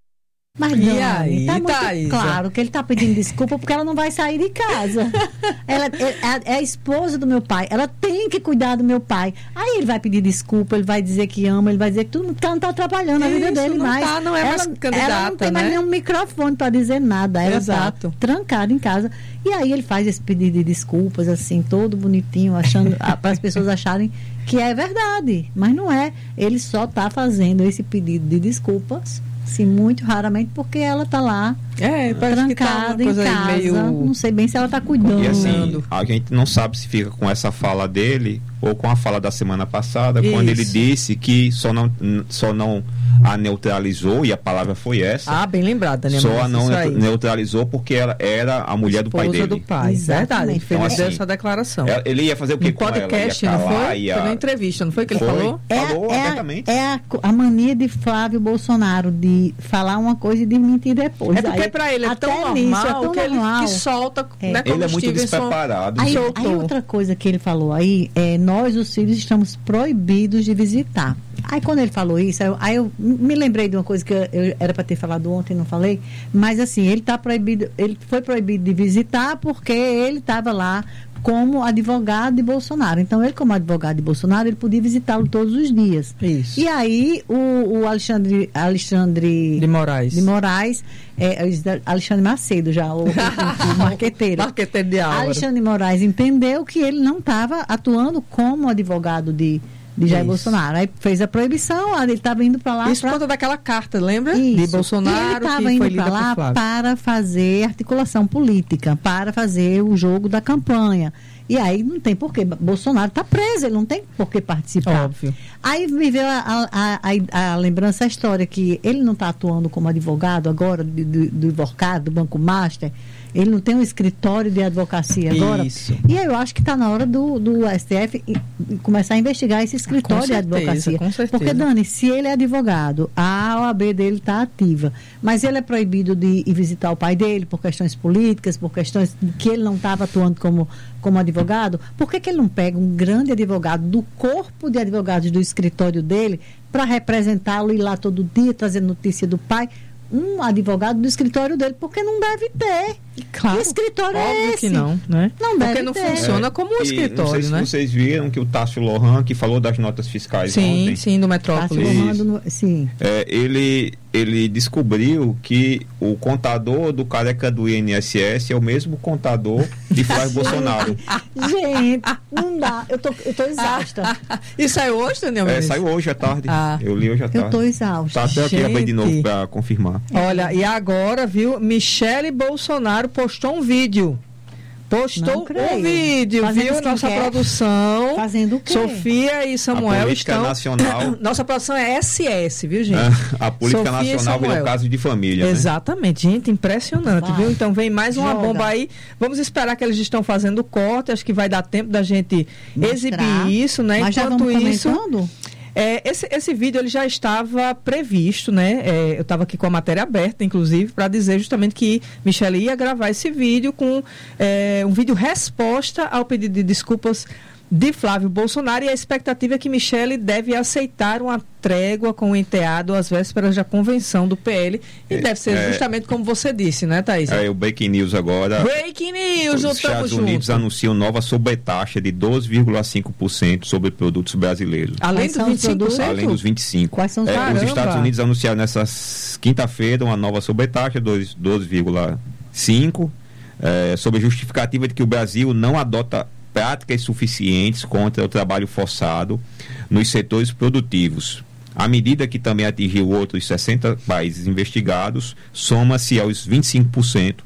Mas E Dani, aí, tá muito Thaísa? claro que ele tá pedindo desculpa porque ela não vai sair de casa. Ela é, é a esposa do meu pai. Ela tem que cuidar do meu pai. Aí ele vai pedir desculpa, ele vai dizer que ama, ele vai dizer que tudo que ela não tá atrapalhando a vida Isso, dele não mais. tá, não é ela, mais candidata, ela não tem mais né? nenhum microfone para dizer nada. Ela Exato. tá trancada em casa. E aí ele faz esse pedido de desculpas, assim, todo bonitinho, achando para as pessoas acharem que é verdade. Mas não é. Ele só tá fazendo esse pedido de desculpas. Sim, muito raramente, porque ela tá lá É, parece que tá uma trancada em coisa aí casa. meio... Não sei bem se ela tá cuidando. E assim, a gente não sabe se fica com essa fala dele ou com a fala da semana passada, Isso. quando ele disse que só não, só não a neutralizou, e a palavra foi essa. Ah, bem lembrado, Daniel. Só a não isso aí. neutralizou porque ela era a mulher do pai Esposa dele. do pai, Exatamente. verdade. Ele fez Então, assim, essa declaração. Ela- Ele ia fazer o que No com podcast, ela? Ia não calar, foi? ia- Foi na entrevista, não foi que ele Foi. falou? É, Falou é, abertamente. é a, a mania de Flávio Bolsonaro de falar uma coisa e desmentir depois. É porque Aí, pra ele é até tão nisso, normal é tão que ele normal. que solta, É. né, Ele é muito combustível em som- despreparado. Aí, soltou. aí outra coisa que ele falou aí é nós os filhos estamos proibidos de visitar. Aí quando ele falou isso, aí eu, aí eu me lembrei de uma coisa que eu, eu era para ter falado ontem, não falei, mas assim, ele tá proibido, ele foi proibido de visitar porque ele estava lá como advogado de Bolsonaro. Então ele, como advogado de Bolsonaro, ele podia visitá-lo todos os dias. Isso. E aí o, o Alexandre Alexandre De Moraes. de Moraes, é, Alexandre Macedo já, o, o, o marqueteiro. Marqueteiro de Álvaro. Alexandre de Moraes entendeu que ele não estava atuando como advogado de, de Jair Isso. Bolsonaro. Aí fez a proibição, ele estava indo para lá. Isso pra... por conta daquela carta, lembra? Isso. De E Bolsonaro, ele estava que foi indo lida para por lá Flávio. para fazer articulação política, para fazer o jogo da campanha. E aí não tem porquê. Bolsonaro está preso, ele não tem por que participar. Óbvio. Aí me veio a, a, a, a lembrança, a história que ele não está atuando como advogado agora, do, do, do advogado, do Banco Master. Ele não tem um escritório de advocacia agora. Isso. E aí eu acho que está na hora do, do S T F e- e começar a investigar esse escritório Com certeza, de advocacia. com certeza. Porque, Dani, se ele é advogado, a O A B dele está ativa, mas ele é proibido de ir visitar o pai dele por questões políticas, por questões de que ele não estava atuando como, como advogado, por que, que ele não pega um grande advogado do corpo de advogados do escritório dele para representá-lo, ir lá todo dia, trazer notícia do pai? Um advogado do escritório dele, porque não deve ter. Claro, Que escritório é óbvio esse? que não, né? Não Porque deve não ter. funciona como um E não sei escritório, se né? vocês viram que o Tássio Lohan, que falou das notas fiscais Sim, ontem, sim, do Tá Metrópolis. Isso. formando no- sim. é, ele, ele descobriu que o contador do careca do I N S S é o mesmo contador de Flávio Bolsonaro. Gente, não dá. Eu tô, eu tô exausta. E saiu hoje, Daniel? É, Menezes? saiu hoje à tarde. Ah. Eu li hoje à tarde. Eu tô exausta. Tá até aqui abri de novo Gente. para confirmar. Olha, e agora, viu, Michele Bolsonaro postou um vídeo. Não Postou creio. um vídeo, Fazendo viu? Nossa skincare? produção. Fazendo o quê? Sofia e Samuel A política estão. nacional- Nossa produção é S S, viu, gente? A política Sofia e nacional virou Samuel. caso de família, né? Exatamente, gente, impressionante, Vai. viu? Então vem mais uma Joga. bomba aí. Vamos esperar que eles estão fazendo o corte, acho que vai dar tempo da gente Mostrar. exibir isso, né? Mas já Enquanto vamos isso, comentando? é, esse, esse vídeo ele já estava previsto, né? É, eu estava aqui com a matéria aberta, inclusive, para dizer justamente que Michele ia gravar esse vídeo com é, um vídeo resposta ao pedido de desculpas de Flávio Bolsonaro, e a expectativa é que Michele deve aceitar uma trégua com o enteado às vésperas da convenção do P L, e É, deve ser é. justamente como você disse, né, Thaís? É, o Breaking News agora. Breaking News, Os não estamos Estados Unidos juntos. anunciam nova sobretaxa de doze vírgula cinco por cento sobre produtos brasileiros. Além Quais dos são os vinte e cinco por cento? produtos? Além dos vinte e cinco por cento. Quais são os É, os Caramba. Estados Unidos anunciaram nessa quinta-feira uma nova sobretaxa, doze vírgula cinco por cento, é, sob a justificativa de que o Brasil não adota práticas suficientes contra o trabalho forçado nos setores produtivos. A medida, que também atingiu outros sessenta países investigados, soma-se aos vinte e cinco por cento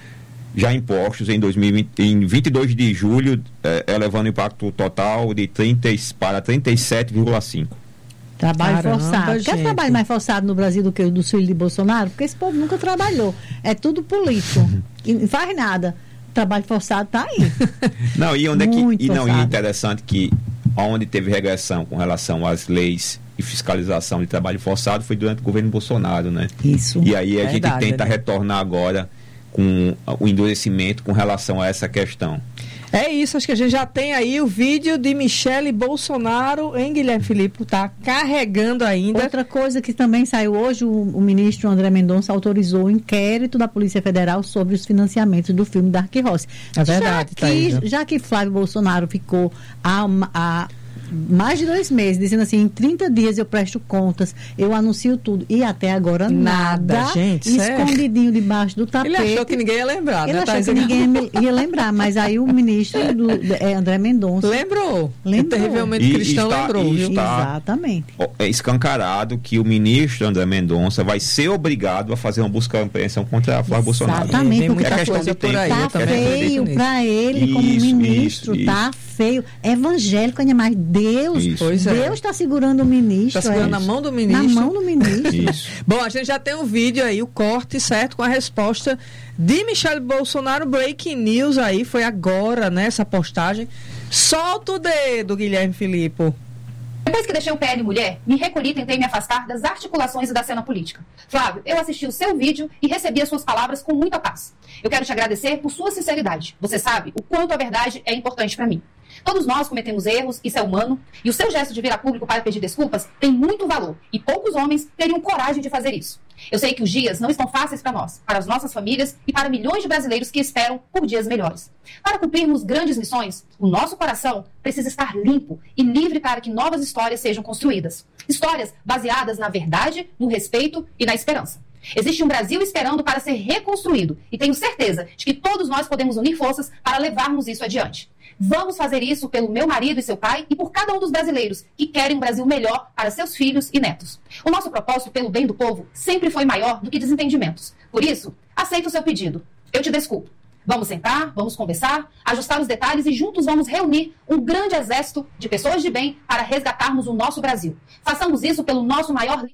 já impostos em, dois mil e vinte, em vinte e dois de julho, eh, elevando o impacto total de trinta para trinta e sete vírgula cinco por cento. Trabalho Caramba, forçado. Quer gente. trabalho mais forçado no Brasil do que o do filho de Bolsonaro? Porque esse povo nunca trabalhou. É tudo político. E não faz nada. Trabalho forçado tá aí. Não, e onde é que Muito e não e forçado. interessante que onde teve regressão com relação às leis de fiscalização de trabalho forçado foi durante o governo Bolsonaro, né? Isso. E aí a Verdade, gente tenta né? retornar agora com o endurecimento com relação a essa questão. É isso, acho que a gente já tem aí o vídeo de Michele Bolsonaro em Guilherme Filipe, tá carregando ainda. Outra coisa que também saiu hoje, o, o ministro André Mendonça autorizou o inquérito da Polícia Federal sobre os financiamentos do filme Dark Horse. É verdade, já que, Thaisa. já que Flávio Bolsonaro ficou a, a mais de dois meses dizendo assim, em trinta dias eu presto contas, eu anuncio tudo, e até agora nada, Nada, gente, escondidinho debaixo do tapete. Ele achou que ninguém ia lembrar, Ele né, achou Thaisa? que ninguém ia lembrar, mas aí o ministro do, é, André Mendonça Lembrou. Lembrou. O terrivelmente E cristão está- lembrou, e viu? está- Exatamente. É escancarado que o ministro André Mendonça vai ser obrigado a fazer uma busca e apreensão contra Flávio Bolsonaro. Exatamente, Tem porque muita é questão coisa de por tempo, aí, Tá eu também acredito feio nisso. pra ele como Isso, ministro, isso, tá feio. Evangélico ainda mais. Deus, Isso. Pois é. Deus está segurando o ministro. Tá segurando é. na mão do ministro. Na mão do ministro. Isso. Bom, a gente já tem um vídeo aí, o corte, certo? Com a resposta de Michele Bolsonaro. Breaking news aí, foi agora, né? Essa postagem. Solta o dedo, Guilherme Filipe. Depois que deixei o P L Mulher, me recolhi e tentei me afastar das articulações e da cena política. Flávio, eu assisti o seu vídeo e recebi as suas palavras com muita paz. Eu quero te agradecer por sua sinceridade. Você sabe o quanto a verdade é importante para mim. Todos nós cometemos erros, isso é humano, e o seu gesto de vir a público para pedir desculpas tem muito valor, e poucos homens teriam coragem de fazer isso. Eu sei que os dias não estão fáceis para nós, para as nossas famílias e para milhões de brasileiros que esperam por dias melhores. Para cumprirmos grandes missões, o nosso coração precisa estar limpo e livre para que novas histórias sejam construídas. Histórias baseadas na verdade, no respeito e na esperança. Existe um Brasil esperando para ser reconstruído, e tenho certeza de que todos nós podemos unir forças para levarmos isso adiante. Vamos fazer isso pelo meu marido e seu pai e por cada um dos brasileiros que querem um Brasil melhor para seus filhos e netos. O nosso propósito pelo bem do povo sempre foi maior do que desentendimentos. Por isso, aceito o seu pedido. Eu te desculpo. Vamos sentar, vamos conversar, ajustar os detalhes e juntos vamos reunir um grande exército de pessoas de bem para resgatarmos o nosso Brasil. Façamos isso pelo nosso maior líder.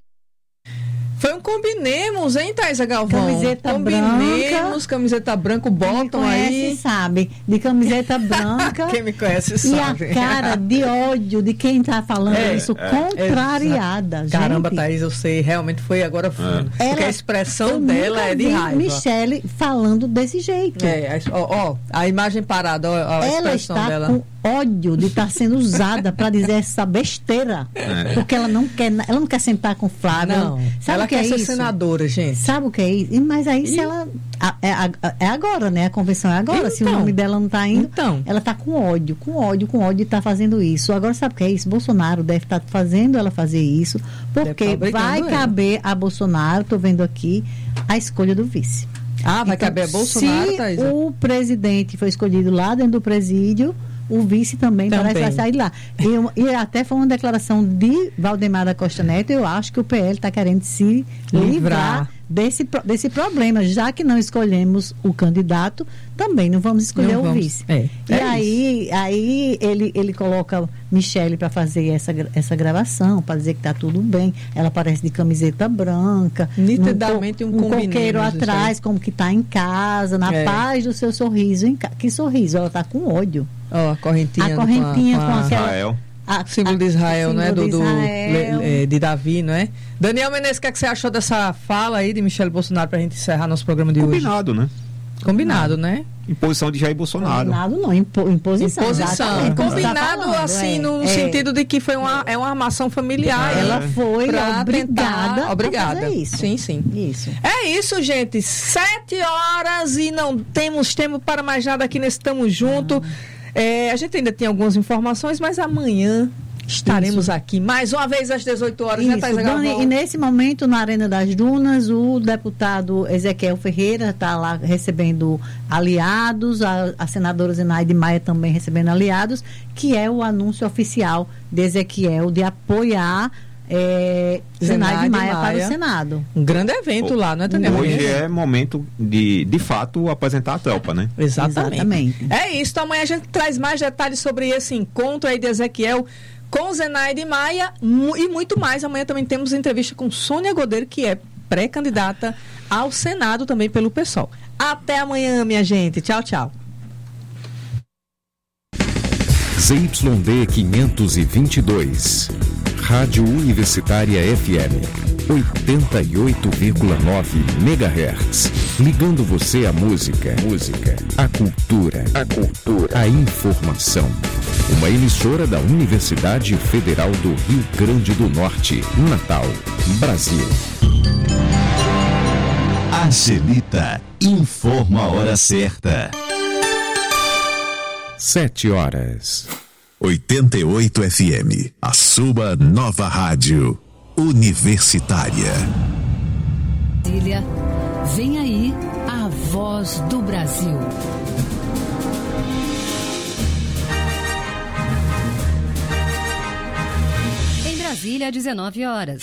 Foi um combinemos, hein, Thaisa Galvão? Camiseta combinemos, branca. camiseta branca, o Quem me bottom conhece aí. sabe, de camiseta branca. Quem me conhece E sabe. a cara de ódio de quem está falando É, isso, é. contrariada. Caramba, gente. Thaís, eu sei, realmente foi agora fundo. Porque Ela- a expressão eu dela nunca é de vi raiva. Michele falando desse jeito. É, a- ó, ó, a imagem parada, ó, ó, a Ela expressão está dela. com ódio de estar sendo usada para dizer essa besteira. É. Porque ela não quer, ela não quer sentar com o Flávio. Não, Sabe ela o que quer é ser isso? senadora, gente. Sabe o que é isso? E- Mas aí se E- ela. a- É, a- é agora, né? A convenção é agora. Se o Então. nome dela não está indo, Então. ela está com ódio, com ódio, com ódio de estar fazendo isso. Agora, sabe o que é isso? Bolsonaro deve estar fazendo ela fazer isso, Deve porque tá obrigando vai ela. caber a Bolsonaro, estou vendo aqui, a escolha do vice. Ah, vai Então, caber a Bolsonaro, se Thaís? o presidente foi escolhido lá dentro do presídio, o vice também, Também. parece que vai sair de lá. Eu, e até foi uma declaração de Valdemar da Costa Neto, eu acho que o P L está querendo se livrar, Livrar. desse, pro- desse problema, já que não escolhemos o candidato, também não vamos escolher Não o vamos. vice. É, E é aí, aí ele, ele coloca Michele para fazer essa, gra- essa gravação, para dizer que está tudo bem. Ela aparece de camiseta branca, Nitidamente um um combinemos coqueiro isso aí. atrás, como que está em casa, na É. paz do seu sorriso. Em ca- Que sorriso? Ela está com ódio. Ó, a correntinha. A correntinha com, a- aquela. Israel. a- símbolo a- de Israel, símbolo né? Do, de do- Israel. le- le- de Davi, não é? Daniel Menezes, o que, é que você achou dessa fala aí de Michele Bolsonaro pra gente encerrar nosso programa de hoje? Combinado, né? Combinado, né? Imposição de Jair Bolsonaro. Combinado não, impo, imposição. Imposição. exatamente, como você tá Combinado, falando, assim, é, no é. sentido de que foi uma, é uma armação familiar. Ela foi pra obrigada, tentar- obrigada. a fazer isso. Sim, sim. Isso. É isso, gente. Sete horas e não temos tempo para mais nada aqui nesse Tamo Junto. É, a gente ainda tem algumas informações, mas amanhã estaremos aqui mais uma vez às dezoito horas, né, Isso, Thaisa Dani, Galvão? e nesse momento, na Arena das Dunas, o deputado Ezequiel Ferreira está lá recebendo aliados, a, a senadora Zenaide Maia também recebendo aliados, que é o anúncio oficial de Ezequiel de apoiar é, Zenaide, Zenaide Maia, para Maia. o Senado. Um grande evento lá, não é, Daniel? Hoje é momento de, de fato, apresentar a tropa, né? Exatamente. Exatamente. É isso. Então, amanhã a gente traz mais detalhes sobre esse encontro aí de Ezequiel com Zenaide Maia mu- e muito mais. Amanhã também temos entrevista com Sônia Godeiro, que é pré-candidata ao Senado também pelo PSOL. Até amanhã, minha gente. Tchau, tchau. Z Y D quinhentos e vinte e dois, Rádio Universitária F M, oitenta e oito vírgula nove megahertz. Ligando você à música, música, à cultura, a cultura, a informação. Uma emissora da Universidade Federal do Rio Grande do Norte, Natal, Brasil. Angelita informa a hora certa. Sete horas. oitenta e oito F M, a sua nova rádio universitária. Brasília, vem aí a voz do Brasil. Em Brasília, dezenove horas.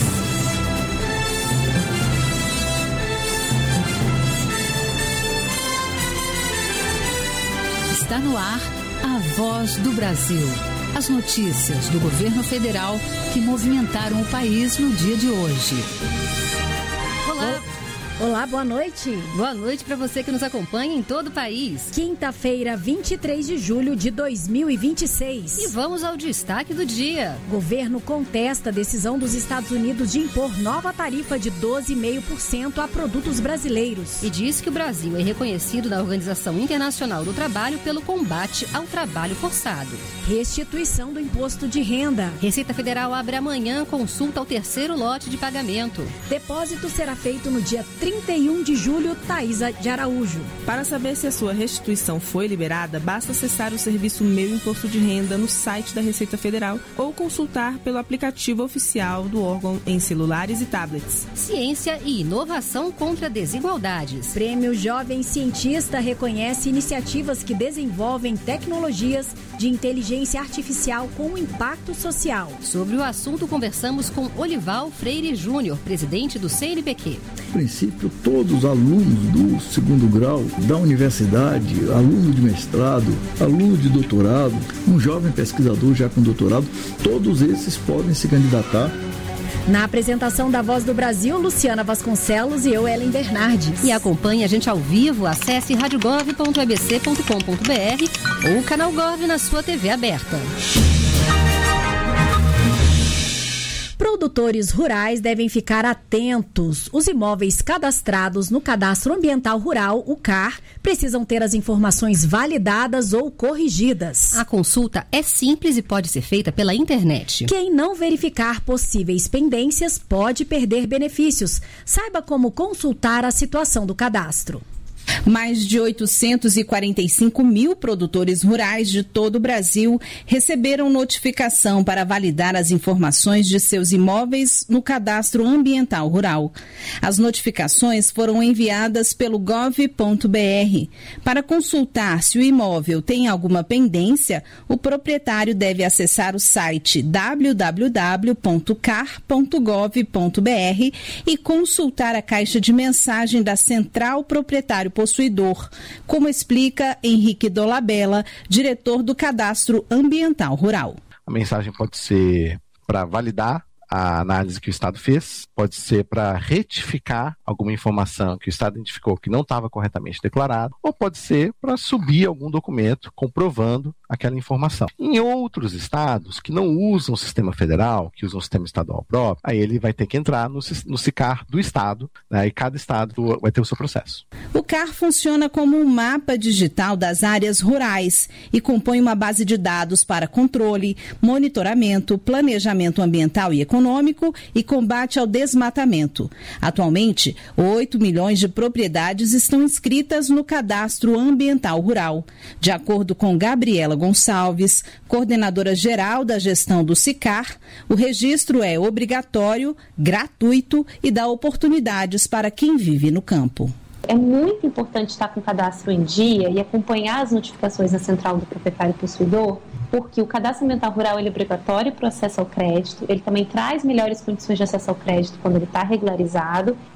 Está no ar a Voz do Brasil. As notícias do governo federal que movimentaram o país no dia de hoje. Olá. Olá, boa noite. Boa noite para você que nos acompanha em todo o país. Quinta-feira, vinte e três de julho de dois mil e vinte e seis. E vamos ao destaque do dia. Governo contesta a decisão dos Estados Unidos de impor nova tarifa de doze vírgula cinco por cento a produtos brasileiros. E diz que o Brasil é reconhecido na Organização Internacional do Trabalho pelo combate ao trabalho forçado. Restituição do imposto de renda. Receita Federal abre amanhã consulta ao terceiro lote de pagamento. Depósito será feito no dia trinta e um de julho, Thaísa de Araújo. Para saber se a sua restituição foi liberada, basta acessar o serviço Meu Imposto de Renda no site da Receita Federal ou consultar pelo aplicativo oficial do órgão em celulares e tablets. Ciência e inovação contra desigualdades. Prêmio Jovem Cientista reconhece iniciativas que desenvolvem tecnologias de inteligência artificial com impacto social. Sobre o assunto, conversamos com Olival Freire Júnior, presidente do C N P Q. A princípio, todos os alunos do segundo grau da universidade, aluno de mestrado, aluno de doutorado, um jovem pesquisador já com doutorado, todos esses podem se candidatar. Na apresentação da Voz do Brasil, Luciana Vasconcelos e eu, Ellen Bernardes. E acompanhe a gente ao vivo, acesse rádio gov ponto e b c ponto com ponto b r ou o canal Gov na sua T V aberta. Produtores rurais devem ficar atentos. Os imóveis cadastrados no Cadastro Ambiental Rural, o C A R, precisam ter as informações validadas ou corrigidas. A consulta é simples e pode ser feita pela internet. Quem não verificar possíveis pendências pode perder benefícios. Saiba como consultar a situação do cadastro. Mais de oitocentos e quarenta e cinco mil produtores rurais de todo o Brasil receberam notificação para validar as informações de seus imóveis no Cadastro Ambiental Rural. As notificações foram enviadas pelo gov ponto b r. Para consultar se o imóvel tem alguma pendência, o proprietário deve acessar o site w w w ponto car ponto gov ponto b r e consultar a caixa de mensagem da Central Proprietário Possuidor, como explica Henrique Dolabella, diretor do Cadastro Ambiental Rural. A mensagem pode ser para validar a análise que o Estado fez, pode ser para retificar alguma informação que o Estado identificou que não estava corretamente declarado, ou pode ser para subir algum documento comprovando aquela informação. Em outros estados que não usam o sistema federal, que usam o sistema estadual próprio, aí ele vai ter que entrar no, no SICAR do estado, né, e cada estado vai ter o seu processo. O C A R funciona como um mapa digital das áreas rurais e compõe uma base de dados para controle, monitoramento, planejamento ambiental e econômico e combate ao desmatamento. Atualmente, oito milhões de propriedades estão inscritas no Cadastro Ambiental Rural. De acordo com Gabriela Gonçalves, coordenadora geral da gestão do SICAR, o registro é obrigatório, gratuito e dá oportunidades para quem vive no campo. É muito importante estar com o cadastro em dia e acompanhar as notificações na Central do Proprietário Possuidor, porque o Cadastro Ambiental Rural ele é obrigatório para o acesso ao crédito, ele também traz melhores condições de acesso ao crédito quando ele está regularizado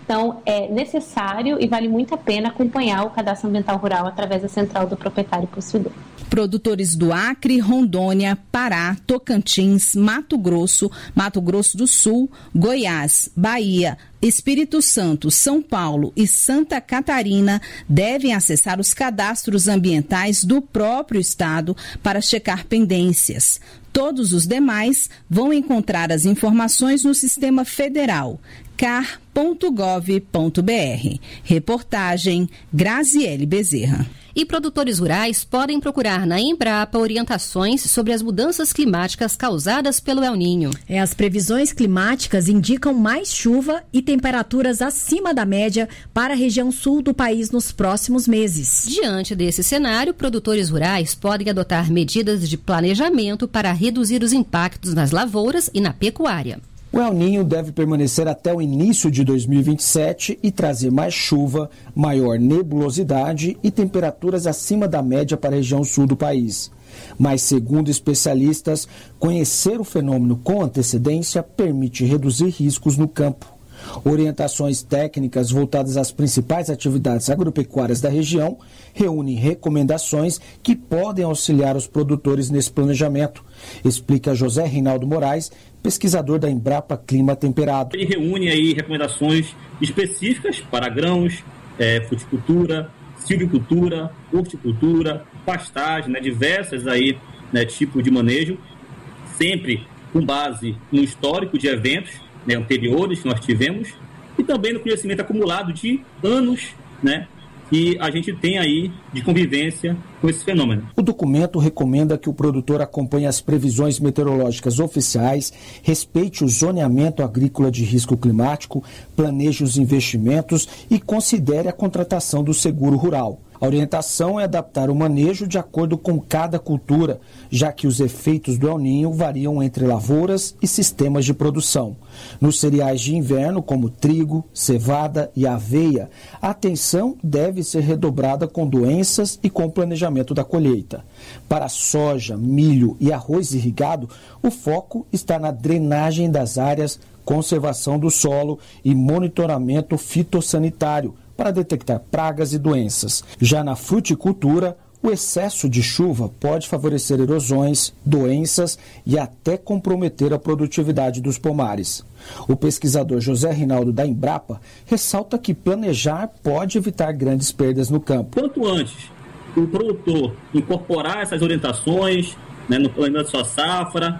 Então, é necessário e vale muito a pena acompanhar o cadastro ambiental rural através da central do proprietário e possuidor. Produtores do Acre, Rondônia, Pará, Tocantins, Mato Grosso, Mato Grosso do Sul, Goiás, Bahia, Espírito Santo, São Paulo e Santa Catarina devem acessar os cadastros ambientais do próprio estado para checar pendências. Todos os demais vão encontrar as informações no Sistema Federal car ponto gov ponto br. Reportagem Graziele Bezerra. E produtores rurais podem procurar na Embrapa orientações sobre as mudanças climáticas causadas pelo El Niño. É, as previsões climáticas indicam mais chuva e temperaturas acima da média para a região sul do país nos próximos meses. Diante desse cenário, produtores rurais podem adotar medidas de planejamento para reduzir os impactos nas lavouras e na pecuária. O El Niño deve permanecer até o início de dois mil e vinte e sete e trazer mais chuva, maior nebulosidade e temperaturas acima da média para a região sul do país. Mas, segundo especialistas, conhecer o fenômeno com antecedência permite reduzir riscos no campo. Orientações técnicas voltadas às principais atividades agropecuárias da região reúnem recomendações que podem auxiliar os produtores nesse planejamento, explica José Reinaldo Moraes, pesquisador da Embrapa Clima Temperado. Ele reúne aí recomendações específicas para grãos, é, fruticultura, silvicultura, horticultura, pastagem, né, diversas aí, né, tipos de manejo, sempre com base no histórico de eventos, né, anteriores que nós tivemos e também no conhecimento acumulado de anos, né, que a gente tem aí de convivência com esse fenômeno. O documento recomenda que o produtor acompanhe as previsões meteorológicas oficiais, respeite o zoneamento agrícola de risco climático, planeje os investimentos e considere a contratação do seguro rural. A orientação é adaptar o manejo de acordo com cada cultura, já que os efeitos do El Niño variam entre lavouras e sistemas de produção. Nos cereais de inverno, como trigo, cevada e aveia, a atenção deve ser redobrada com doenças e com o planejamento da colheita. Para soja, milho e arroz irrigado, o foco está na drenagem das áreas, conservação do solo e monitoramento fitossanitário, para detectar pragas e doenças. Já na fruticultura, o excesso de chuva pode favorecer erosões, doenças e até comprometer a produtividade dos pomares. O pesquisador José Reinaldo da Embrapa ressalta que planejar pode evitar grandes perdas no campo. Quanto antes o produtor incorporar essas orientações, né, no planejamento da sua safra,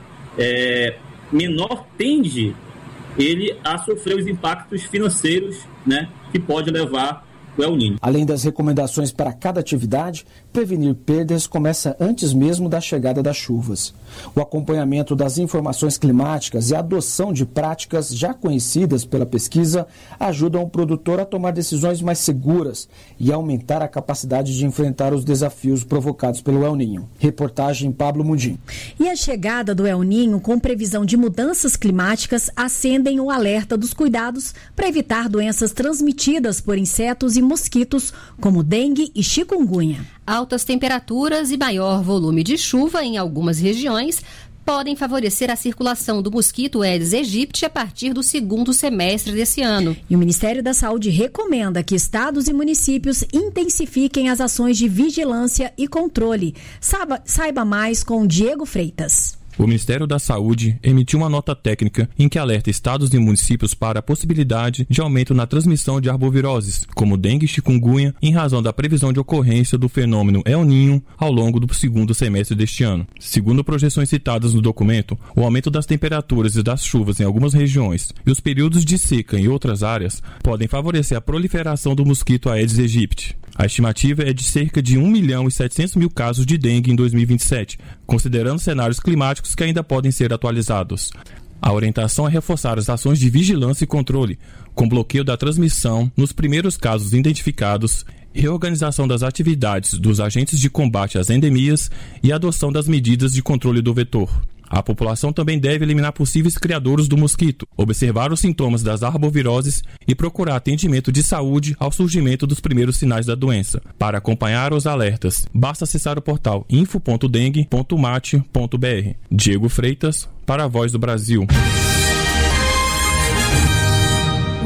é, menor tende ele a sofrer os impactos financeiros, né, que pode levar o El Niño. Além das recomendações para cada atividade, prevenir perdas começa antes mesmo da chegada das chuvas. O acompanhamento das informações climáticas e a adoção de práticas já conhecidas pela pesquisa ajudam o produtor a tomar decisões mais seguras e aumentar a capacidade de enfrentar os desafios provocados pelo El Niño. Reportagem Pablo Mundim. E a chegada do El Niño com previsão de mudanças climáticas acendem o alerta dos cuidados para evitar doenças transmitidas por insetos e mosquitos, como dengue e chikungunya. Altas temperaturas e maior volume de chuva em algumas regiões podem favorecer a circulação do mosquito Aedes aegypti a partir do segundo semestre desse ano. E o Ministério da Saúde recomenda que estados e municípios intensifiquem as ações de vigilância e controle. Saiba, saiba mais com Diego Freitas. O Ministério da Saúde emitiu uma nota técnica em que alerta estados e municípios para a possibilidade de aumento na transmissão de arboviroses, como dengue e chikungunya, em razão da previsão de ocorrência do fenômeno El Niño ao longo do segundo semestre deste ano. Segundo projeções citadas no documento, o aumento das temperaturas e das chuvas em algumas regiões e os períodos de seca em outras áreas podem favorecer a proliferação do mosquito Aedes aegypti. A estimativa é de cerca de um milhão e setecentos mil casos de dengue em dois mil e vinte e sete, considerando cenários climáticos que ainda podem ser atualizados. A orientação é reforçar as ações de vigilância e controle, com bloqueio da transmissão nos primeiros casos identificados, reorganização das atividades dos agentes de combate às endemias e adoção das medidas de controle do vetor. A população também deve eliminar possíveis criadouros do mosquito, observar os sintomas das arboviroses e procurar atendimento de saúde ao surgimento dos primeiros sinais da doença. Para acompanhar os alertas, basta acessar o portal info ponto dengue ponto mate ponto br. Diego Freitas, para a Voz do Brasil.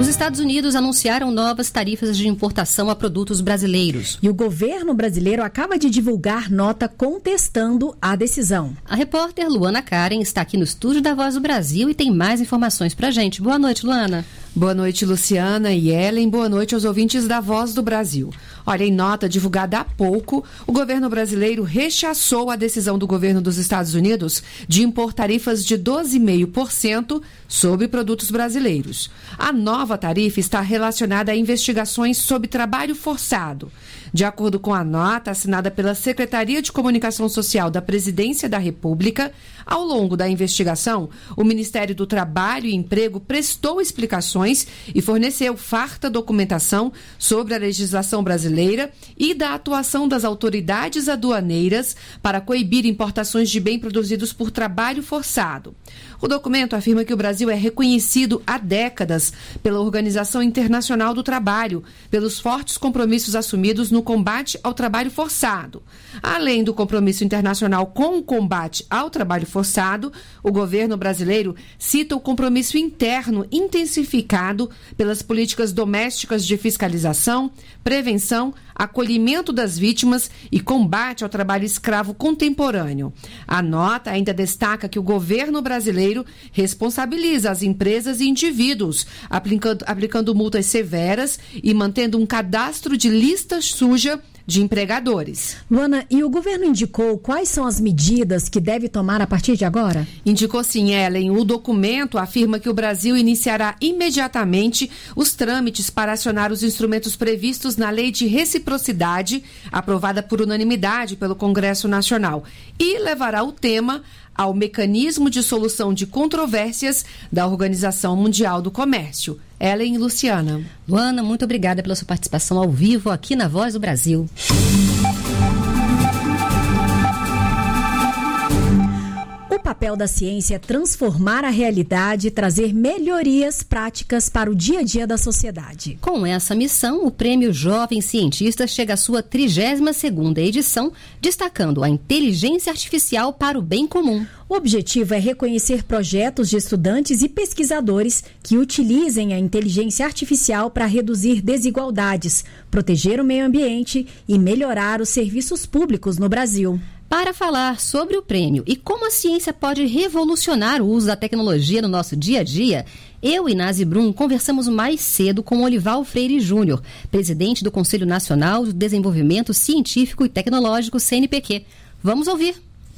Os Estados Unidos anunciaram novas tarifas de importação a produtos brasileiros. E o governo brasileiro acaba de divulgar nota contestando a decisão. A repórter Luana Karen está aqui no estúdio da Voz do Brasil e tem mais informações pra gente. Boa noite, Luana. Boa noite, Luciana e Ellen. Boa noite aos ouvintes da Voz do Brasil. Olha, em nota divulgada há pouco, o governo brasileiro rechaçou a decisão do governo dos Estados Unidos de impor tarifas de doze vírgula cinco por cento sobre produtos brasileiros. A nova tarifa está relacionada a investigações sobre trabalho forçado. De acordo com a nota assinada pela Secretaria de Comunicação Social da Presidência da República, ao longo da investigação, o Ministério do Trabalho e Emprego prestou explicações e forneceu farta documentação sobre a legislação brasileira e da atuação das autoridades aduaneiras para coibir importações de bens produzidos por trabalho forçado. O documento afirma que o Brasil é reconhecido há décadas pela Organização Internacional do Trabalho, pelos fortes compromissos assumidos no combate ao trabalho forçado. Além do compromisso internacional com o combate ao trabalho forçado, o governo brasileiro cita o compromisso interno intensificado pelas políticas domésticas de fiscalização, prevenção, acolhimento das vítimas e combate ao trabalho escravo contemporâneo. A nota ainda destaca que o governo brasileiro responsabiliza as empresas e indivíduos, aplicando, aplicando multas severas e mantendo um cadastro de lista suja de empregadores. Luana, e o governo indicou quais são as medidas que deve tomar a partir de agora? Indicou sim, Ellen. O documento afirma que o Brasil iniciará imediatamente os trâmites para acionar os instrumentos previstos na Lei de Reciprocidade, aprovada por unanimidade pelo Congresso Nacional, e levará o tema ao mecanismo de solução de controvérsias da Organização Mundial do Comércio. Ellen e Luciana. Luana, muito obrigada pela sua participação ao vivo aqui na Voz do Brasil. O papel da ciência é transformar a realidade e trazer melhorias práticas para o dia a dia da sociedade. Com essa missão, o Prêmio Jovem Cientista chega à sua trigésima segunda edição, destacando a inteligência artificial para o bem comum. O objetivo é reconhecer projetos de estudantes e pesquisadores que utilizem a inteligência artificial para reduzir desigualdades, proteger o meio ambiente e melhorar os serviços públicos no Brasil. Para falar sobre o prêmio e como a ciência pode revolucionar o uso da tecnologia no nosso dia a dia, eu e Nazi Brum conversamos mais cedo com Olival Freire Júnior, presidente do Conselho Nacional de Desenvolvimento Científico e Tecnológico, C N P Q. Vamos ouvir.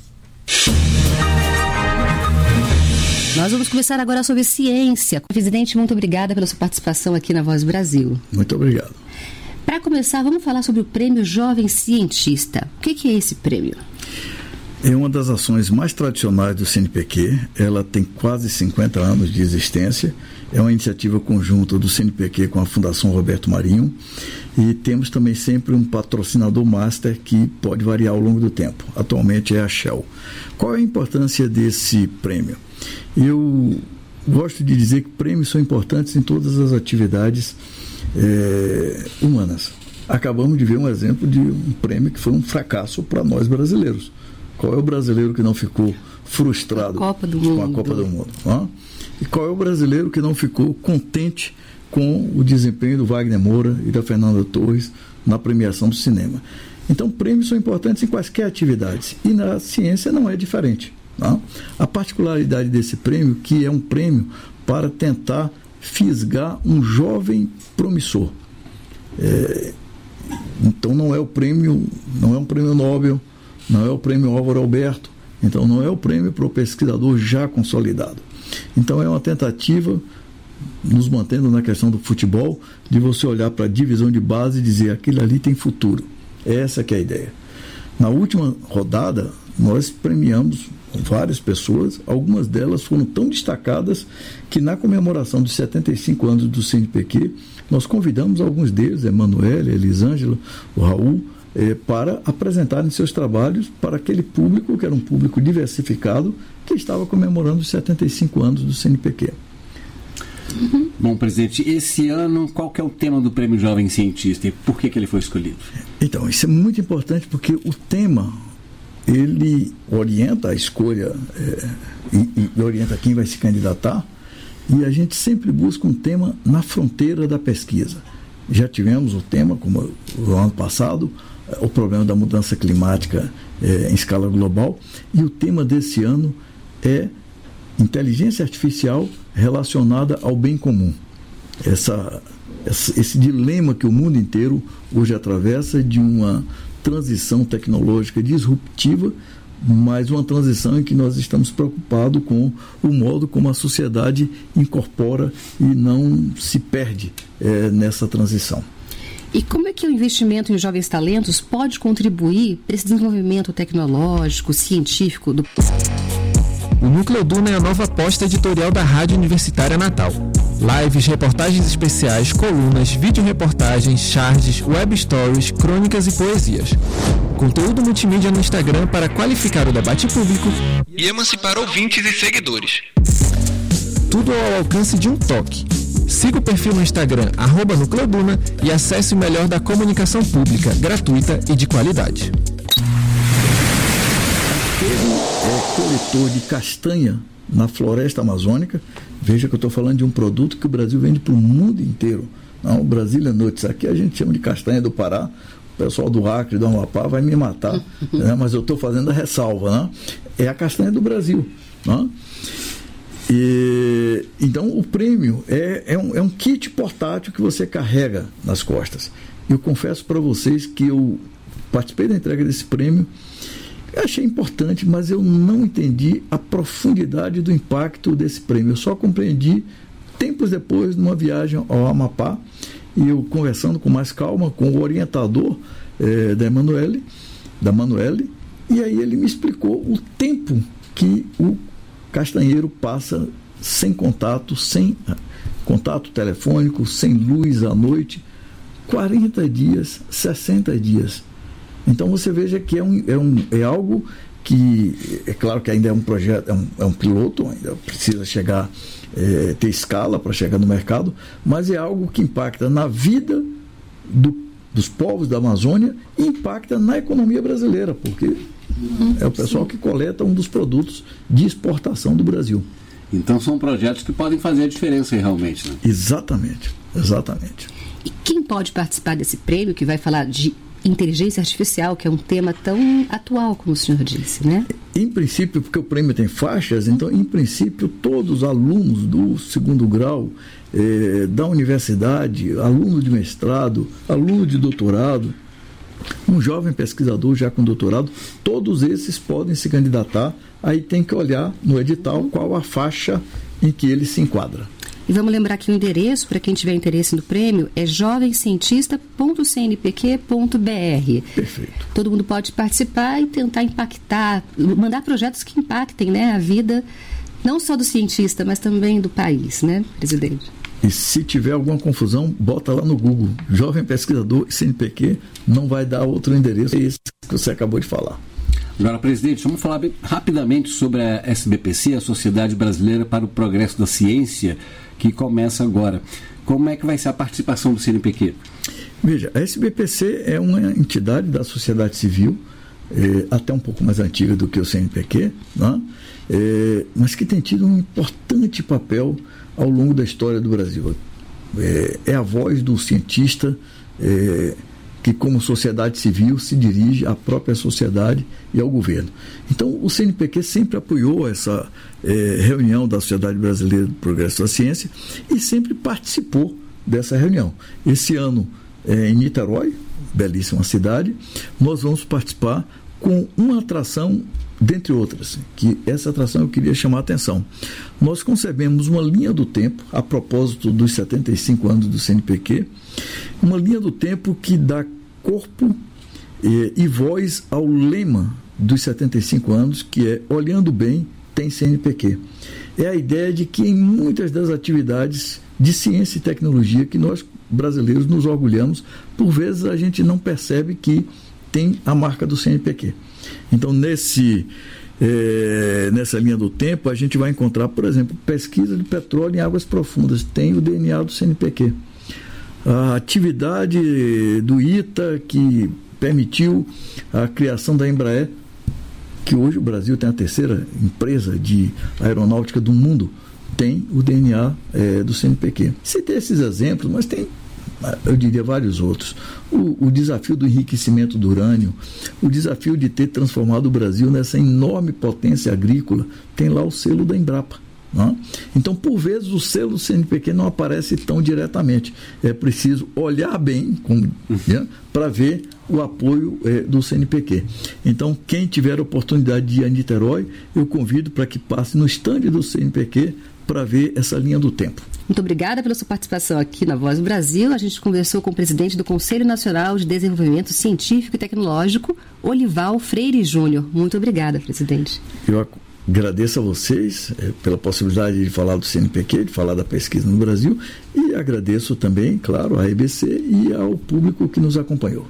Nós vamos conversar agora sobre ciência. Presidente, muito obrigada pela sua participação aqui na Voz do Brasil. Muito obrigado. Para começar, vamos falar sobre o Prêmio Jovem Cientista. O que, que é esse prêmio? É uma das ações mais tradicionais do C N P Q. Ela tem quase cinquenta anos de existência. É uma iniciativa conjunta do C N P Q com a Fundação Roberto Marinho. E temos também sempre um patrocinador master que pode variar ao longo do tempo. Atualmente é a Shell. Qual é a importância desse prêmio? Eu gosto de dizer que prêmios são importantes em todas as atividades é, humanas. Acabamos de ver um exemplo de um prêmio que foi um fracasso para nós brasileiros. Qual é o brasileiro que não ficou frustrado a Copa do com Mundo. a Copa do Mundo? Ó? E qual é o brasileiro que não ficou contente com o desempenho do Wagner Moura e da Fernanda Torres na premiação do cinema? Então, prêmios são importantes em quaisquer atividades. E na ciência não é diferente. Tá? A particularidade desse prêmio, que é um prêmio para tentar fisgar um jovem promissor. É, então não é o prêmio, não é um prêmio Nobel, não é o prêmio Álvaro Alberto, então não é o prêmio para o pesquisador já consolidado. Então é uma tentativa, nos mantendo na questão do futebol, de você olhar para a divisão de base e dizer, aquele ali tem futuro. Essa que é a ideia. Na última rodada, nós premiamos várias pessoas, algumas delas foram tão destacadas que na comemoração dos setenta e cinco anos do C N P Q, nós convidamos alguns deles, Emanuele, Elisângela, o Raul, eh, para apresentarem seus trabalhos para aquele público, que era um público diversificado, que estava comemorando os setenta e cinco anos do C N P Q. Uhum. Bom, presidente, esse ano, qual que é o tema do Prêmio Jovem Cientista e por que, que ele foi escolhido? Então, isso é muito importante porque o tema, ele orienta a escolha é, e, e orienta quem vai se candidatar, e a gente sempre busca um tema na fronteira da pesquisa. Já tivemos o tema, como o ano passado, o problema da mudança climática é, em escala global, e o tema desse ano é inteligência artificial relacionada ao bem comum. Essa, essa, esse dilema que o mundo inteiro hoje atravessa de uma transição tecnológica disruptiva, mas uma transição em que nós estamos preocupados com o modo como a sociedade incorpora e não se perde é, nessa transição. E como é que o investimento em jovens talentos pode contribuir para esse desenvolvimento tecnológico, científico do... O Núcleo Duna é a nova aposta editorial da Rádio Universitária Natal. Lives, reportagens especiais, colunas, vídeo-reportagens, charges, web stories, crônicas e poesias. Conteúdo multimídia no Instagram para qualificar o debate público e emancipar ouvintes e seguidores. Tudo ao alcance de um toque. Siga o perfil no Instagram, arroba Núcleo Duna, e acesse o melhor da comunicação pública, gratuita e de qualidade. Ele é coletor de castanha na floresta amazônica. Veja que eu estou falando de um produto que o Brasil vende para o mundo inteiro. Não, o Brasília Nuts, aqui a gente chama de castanha do Pará. O pessoal do Acre, do Amapá vai me matar, né? Mas eu estou fazendo a ressalva, né? É a castanha do Brasil, né? E, então o prêmio é, é, um, é um kit portátil que você carrega nas costas. Eu confesso para vocês que eu participei da entrega desse prêmio. Eu achei importante, mas eu não entendi a profundidade do impacto desse prêmio. Eu só compreendi tempos depois, numa viagem ao Amapá, e eu conversando com mais calma com o orientador eh, da Emanuele, da Manuele, e aí ele me explicou o tempo que o castanheiro passa sem contato, sem contato telefônico, sem luz à noite, quarenta dias, sessenta dias. Então você veja que é, um, é, um, é algo que, é claro que ainda é um projeto, é um, é um piloto, ainda precisa chegar, é, ter escala para chegar no mercado, mas é algo que impacta na vida do, dos povos da Amazônia e impacta na economia brasileira, porque uhum, é o pessoal sim. que coleta um dos produtos de exportação do Brasil. Então são projetos que podem fazer a diferença aí, realmente, né? Exatamente, exatamente. E quem pode participar desse prêmio que vai falar de inteligência artificial, que é um tema tão atual, como o senhor disse, né? Em princípio, porque o prêmio tem faixas, então, em princípio, todos os alunos do segundo grau, eh, da universidade, aluno de mestrado, aluno de doutorado, um jovem pesquisador já com doutorado, todos esses podem se candidatar. Aí tem que olhar no edital qual a faixa em que ele se enquadra. E vamos lembrar que o endereço, para quem tiver interesse no prêmio, é jovem cientista ponto c n p q ponto b r. Perfeito. Todo mundo pode participar e tentar impactar, mandar projetos que impactem, né, a vida, não só do cientista, mas também do país, né, presidente? E se tiver alguma confusão, bota lá no Google, jovem pesquisador C N P Q, não vai dar outro endereço, é esse que você acabou de falar. Agora, presidente, vamos falar bem, rapidamente sobre a S B P C, a Sociedade Brasileira para o Progresso da Ciência, que começa agora. Como é que vai ser a participação do C N P Q? Veja, a S B P C é uma entidade da sociedade civil, é, até um pouco mais antiga do que o C N P Q, né? é, mas que tem tido um importante papel ao longo da história do Brasil. É, é a voz do cientista é, que, como sociedade civil, se dirige à própria sociedade e ao governo. Então, o C N P Q sempre apoiou essa eh, reunião da Sociedade Brasileira do Progresso da Ciência e sempre participou dessa reunião. Esse ano, eh, em Niterói, belíssima cidade, nós vamos participar com uma atração, dentre outras, que essa atração eu queria chamar a atenção. Nós concebemos uma linha do tempo, a propósito dos setenta e cinco anos do C N P Q, uma linha do tempo que dá corpo eh, e voz ao lema dos setenta e cinco anos, que é olhando bem, tem C N P Q. É a ideia de que em muitas das atividades de ciência e tecnologia que nós brasileiros nos orgulhamos, por vezes a gente não percebe que tem a marca do C N P Q. Então, nesse, eh, nessa linha do tempo, a gente vai encontrar, por exemplo, pesquisa de petróleo em águas profundas, tem o D N A do C N P Q. A atividade do ITA, que permitiu a criação da Embraer, que hoje o Brasil tem a terceira empresa de aeronáutica do mundo, tem o D N A é, do C N P Q. Citei esses exemplos, mas tem, eu diria, vários outros. O, o desafio do enriquecimento do urânio, o desafio de ter transformado o Brasil nessa enorme potência agrícola, tem lá o selo da Embrapa. Não? Então, por vezes, o selo do C N P Q não aparece tão diretamente. É preciso olhar bem né, para ver o apoio é, do C N P Q. Então, quem tiver a oportunidade de ir a Niterói, eu convido para que passe no estande do C N P Q para ver essa linha do tempo. Muito obrigada pela sua participação aqui na Voz do Brasil. A gente conversou com o presidente do Conselho Nacional de Desenvolvimento Científico e Tecnológico, Olival Freire Júnior. Muito obrigada, presidente. Eu agradeço a vocês é, pela possibilidade de falar do C N P Q, de falar da pesquisa no Brasil, e agradeço também, claro, à E B C e ao público que nos acompanhou.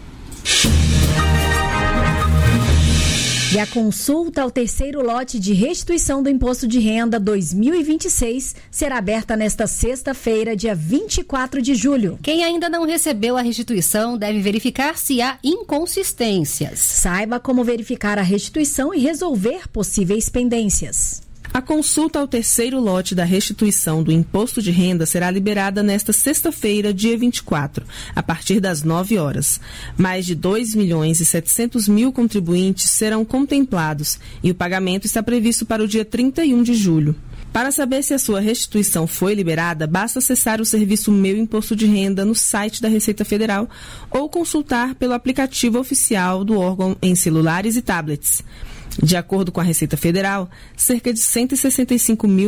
E a consulta ao terceiro lote de restituição do Imposto de Renda dois mil e vinte e seis será aberta nesta sexta-feira, dia vinte e quatro de julho. Quem ainda não recebeu a restituição deve verificar se há inconsistências. Saiba como verificar a restituição e resolver possíveis pendências. A consulta ao terceiro lote da restituição do Imposto de Renda será liberada nesta sexta-feira, dia vinte e quatro, a partir das nove horas. Mais de dois milhões e setecentos mil contribuintes serão contemplados e o pagamento está previsto para o dia trinta e um de julho. Para saber se a sua restituição foi liberada, basta acessar o serviço Meu Imposto de Renda no site da Receita Federal ou consultar pelo aplicativo oficial do órgão em celulares e tablets. De acordo com a Receita Federal, cerca de cento e sessenta e cinco mil